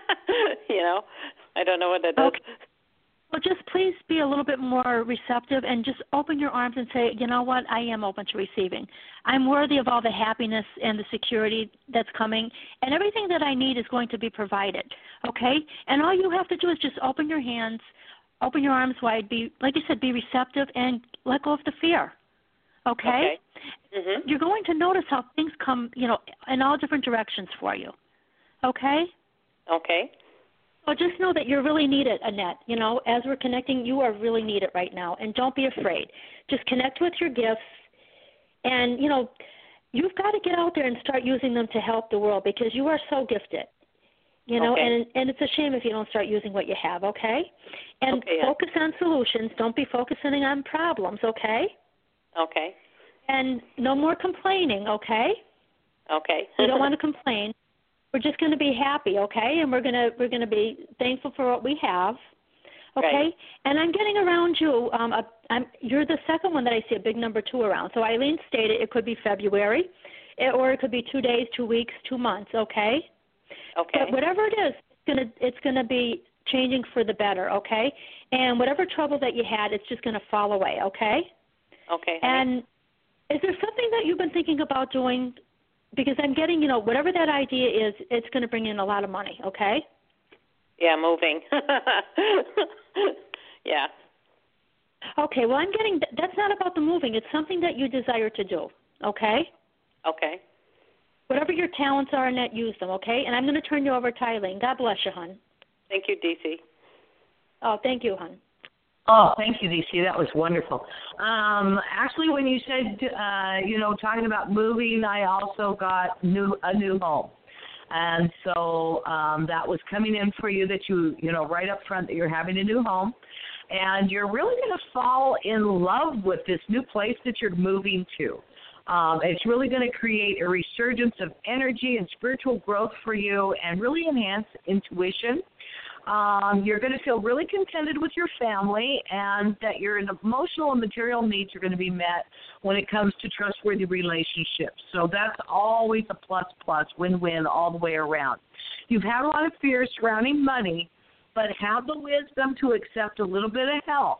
I don't know what that is. Okay. Well, just please be a little bit more receptive and just open your arms and say, you know what, I am open to receiving. I'm worthy of all the happiness and the security that's coming, and everything that I need is going to be provided, okay? And all you have to do is just open your hands, open your arms wide, like you said, be receptive, and let go of the fear, okay? Okay. Mm-hmm. You're going to notice how things come, in all different directions for you, okay? Okay. Well, just know that you're really needed, Annette. As we're connecting, you are really needed right now. And don't be afraid. Just connect with your gifts. And, you've got to get out there and start using them to help the world because you are so gifted. Okay. And it's a shame if you don't start using what you have, okay? And focus on solutions. Don't be focusing on problems, okay? Okay. And no more complaining, okay? Okay. You don't want to complain. We're just going to be happy, okay? And we're going to be thankful for what we have, okay? Right. And I'm getting around you. You're the second one that I see a big number 2 around. So Eileen stated it could be February, or it could be 2 days, 2 weeks, 2 months, okay? Okay. But whatever it is, it's going to be changing for the better, okay? And whatever trouble that you had, it's just going to fall away, okay? Okay. And is there something that you've been thinking about doing? Because I'm getting, whatever that idea is, it's going to bring in a lot of money, okay? Yeah, moving. Yeah. Okay, well, I'm getting, that's not about the moving. It's something that you desire to do, okay? Okay. Whatever your talents are in that, use them, okay? And I'm going to turn you over to Eileen. God bless you, hon. Thank you, DC. Oh, thank you, hon. Oh, thank you, DC. That was wonderful. Actually, when you said, talking about moving, I also got a new home. And so that was coming in for you that right up front that you're having a new home. And you're really going to fall in love with this new place that you're moving to. It's really going to create a resurgence of energy and spiritual growth for you and really enhance intuition. You're going to feel really contented with your family and that your emotional and material needs are going to be met when it comes to trustworthy relationships. So that's always a plus, win-win all the way around. You've had a lot of fears surrounding money, but have the wisdom to accept a little bit of help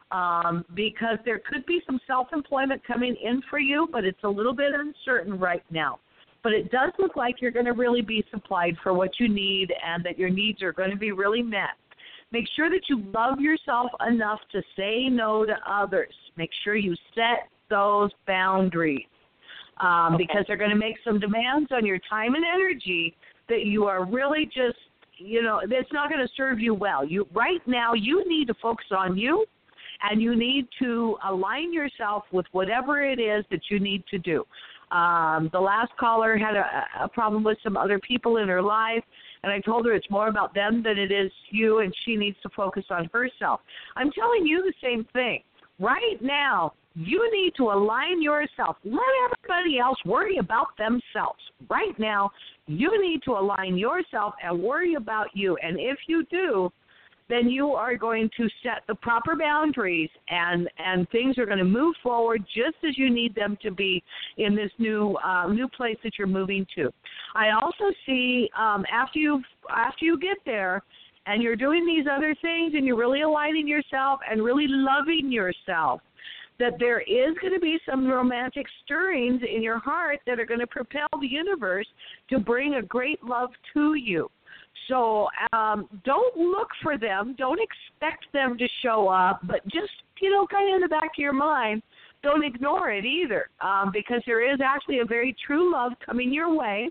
because there could be some self-employment coming in for you, but it's a little bit uncertain right now. But it does look like you're going to really be supplied for what you need and that your needs are going to be really met. Make sure that you love yourself enough to say no to others. Make sure you set those boundaries because they're going to make some demands on your time and energy that you are really just, it's not going to serve you well. Right now, you need to focus on you, and you need to align yourself with whatever it is that you need to do. The last caller had a problem with some other people in her life, and I told her it's more about them than it is you, and she needs to focus on herself. I'm telling you the same thing. Right now, you need to align yourself. Let everybody else worry about themselves. Right now, you need to align yourself and worry about you, and if you do, then you are going to set the proper boundaries and things are going to move forward just as you need them to be in this new place that you're moving to. I also see after you get there and you're doing these other things and you're really aligning yourself and really loving yourself, that there is going to be some romantic stirrings in your heart that are going to propel the universe to bring a great love to you. So don't look for them. Don't expect them to show up, but just, kind of in the back of your mind, don't ignore it either because there is actually a very true love coming your way.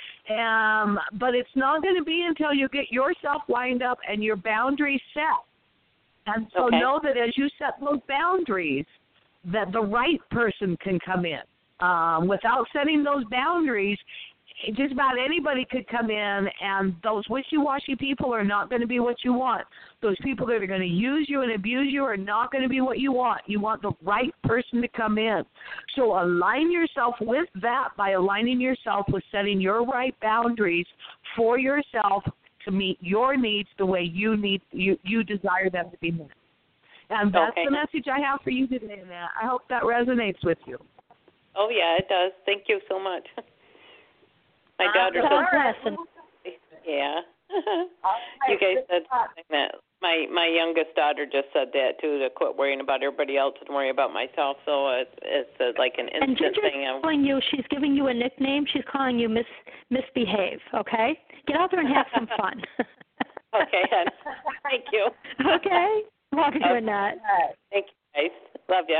But it's not going to be until you get yourself lined up and your boundaries set. And so know that as you set those boundaries, that the right person can come in. Without setting those boundaries, just about anybody could come in, and those wishy-washy people are not going to be what you want. Those people that are going to use you and abuse you are not going to be what you want. You want the right person to come in. So align yourself with that by aligning yourself with setting your right boundaries for yourself to meet your needs the way you desire them to be met. And that's the message I have for you today, Matt. I hope that resonates with you. Oh, yeah, it does. Thank you so much. My daughter said, yeah. You guys said something that my youngest daughter just said that too, to quit worrying about everybody else and worry about myself. So it's like an instant thing. She's giving you a nickname. She's calling you Misbehave. Okay, get out there and have some fun. Okay, hon. Thank you. Okay, love you doing that. Thank you, guys. Love you.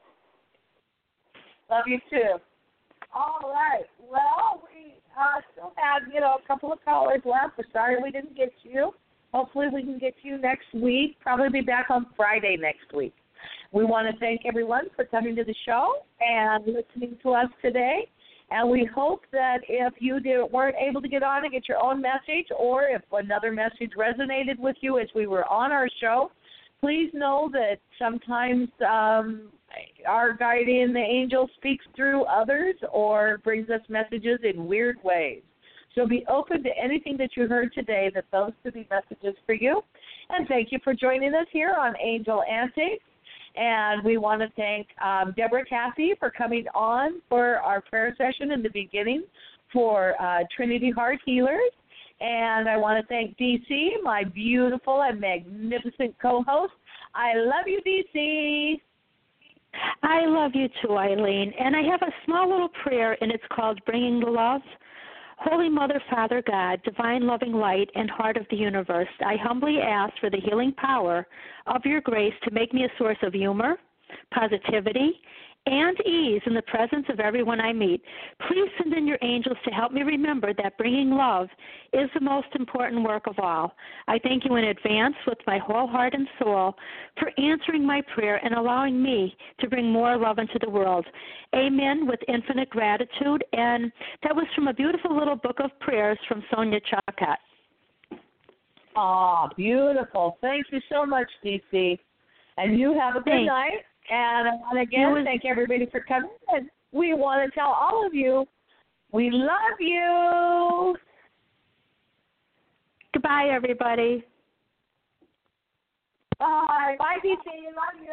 Love you too. All right. Well, we still have, a couple of callers left. We're sorry we didn't get you. Hopefully we can get you next week. Probably be back on Friday next week. We want to thank everyone for coming to the show and listening to us today. And we hope that if you weren't able to get on and get your own message, or if another message resonated with you as we were on our show, please know that sometimes our guardian, the angel, speaks through others or brings us messages in weird ways. So be open to anything that you heard today, that those could be messages for you. And thank you for joining us here on Angel Antics. And we want to thank Deborah Cathy for coming on for our prayer session in the beginning for Trinity Heart Healers. And I want to thank DC, my beautiful and magnificent co-host. I love you, DC. I love you too, Eileen. And I have a small little prayer, and it's called Bringing the Love. Holy Mother, Father God, divine loving light and heart of the universe, I humbly ask for the healing power of your grace to make me a source of humor, positivity, and ease in the presence of everyone I meet. Please send in your angels to help me remember that bringing love is the most important work of all. I thank you in advance with my whole heart and soul for answering my prayer and allowing me to bring more love into the world. Amen, with infinite gratitude. And that was from a beautiful little book of prayers from Sonia Choquette. Oh, beautiful. Thank you so much, DC. And you have a good night. And I want to again thank everybody for coming. And we want to tell all of you, we love you. Goodbye, everybody. Bye. Bye, DC. Love you.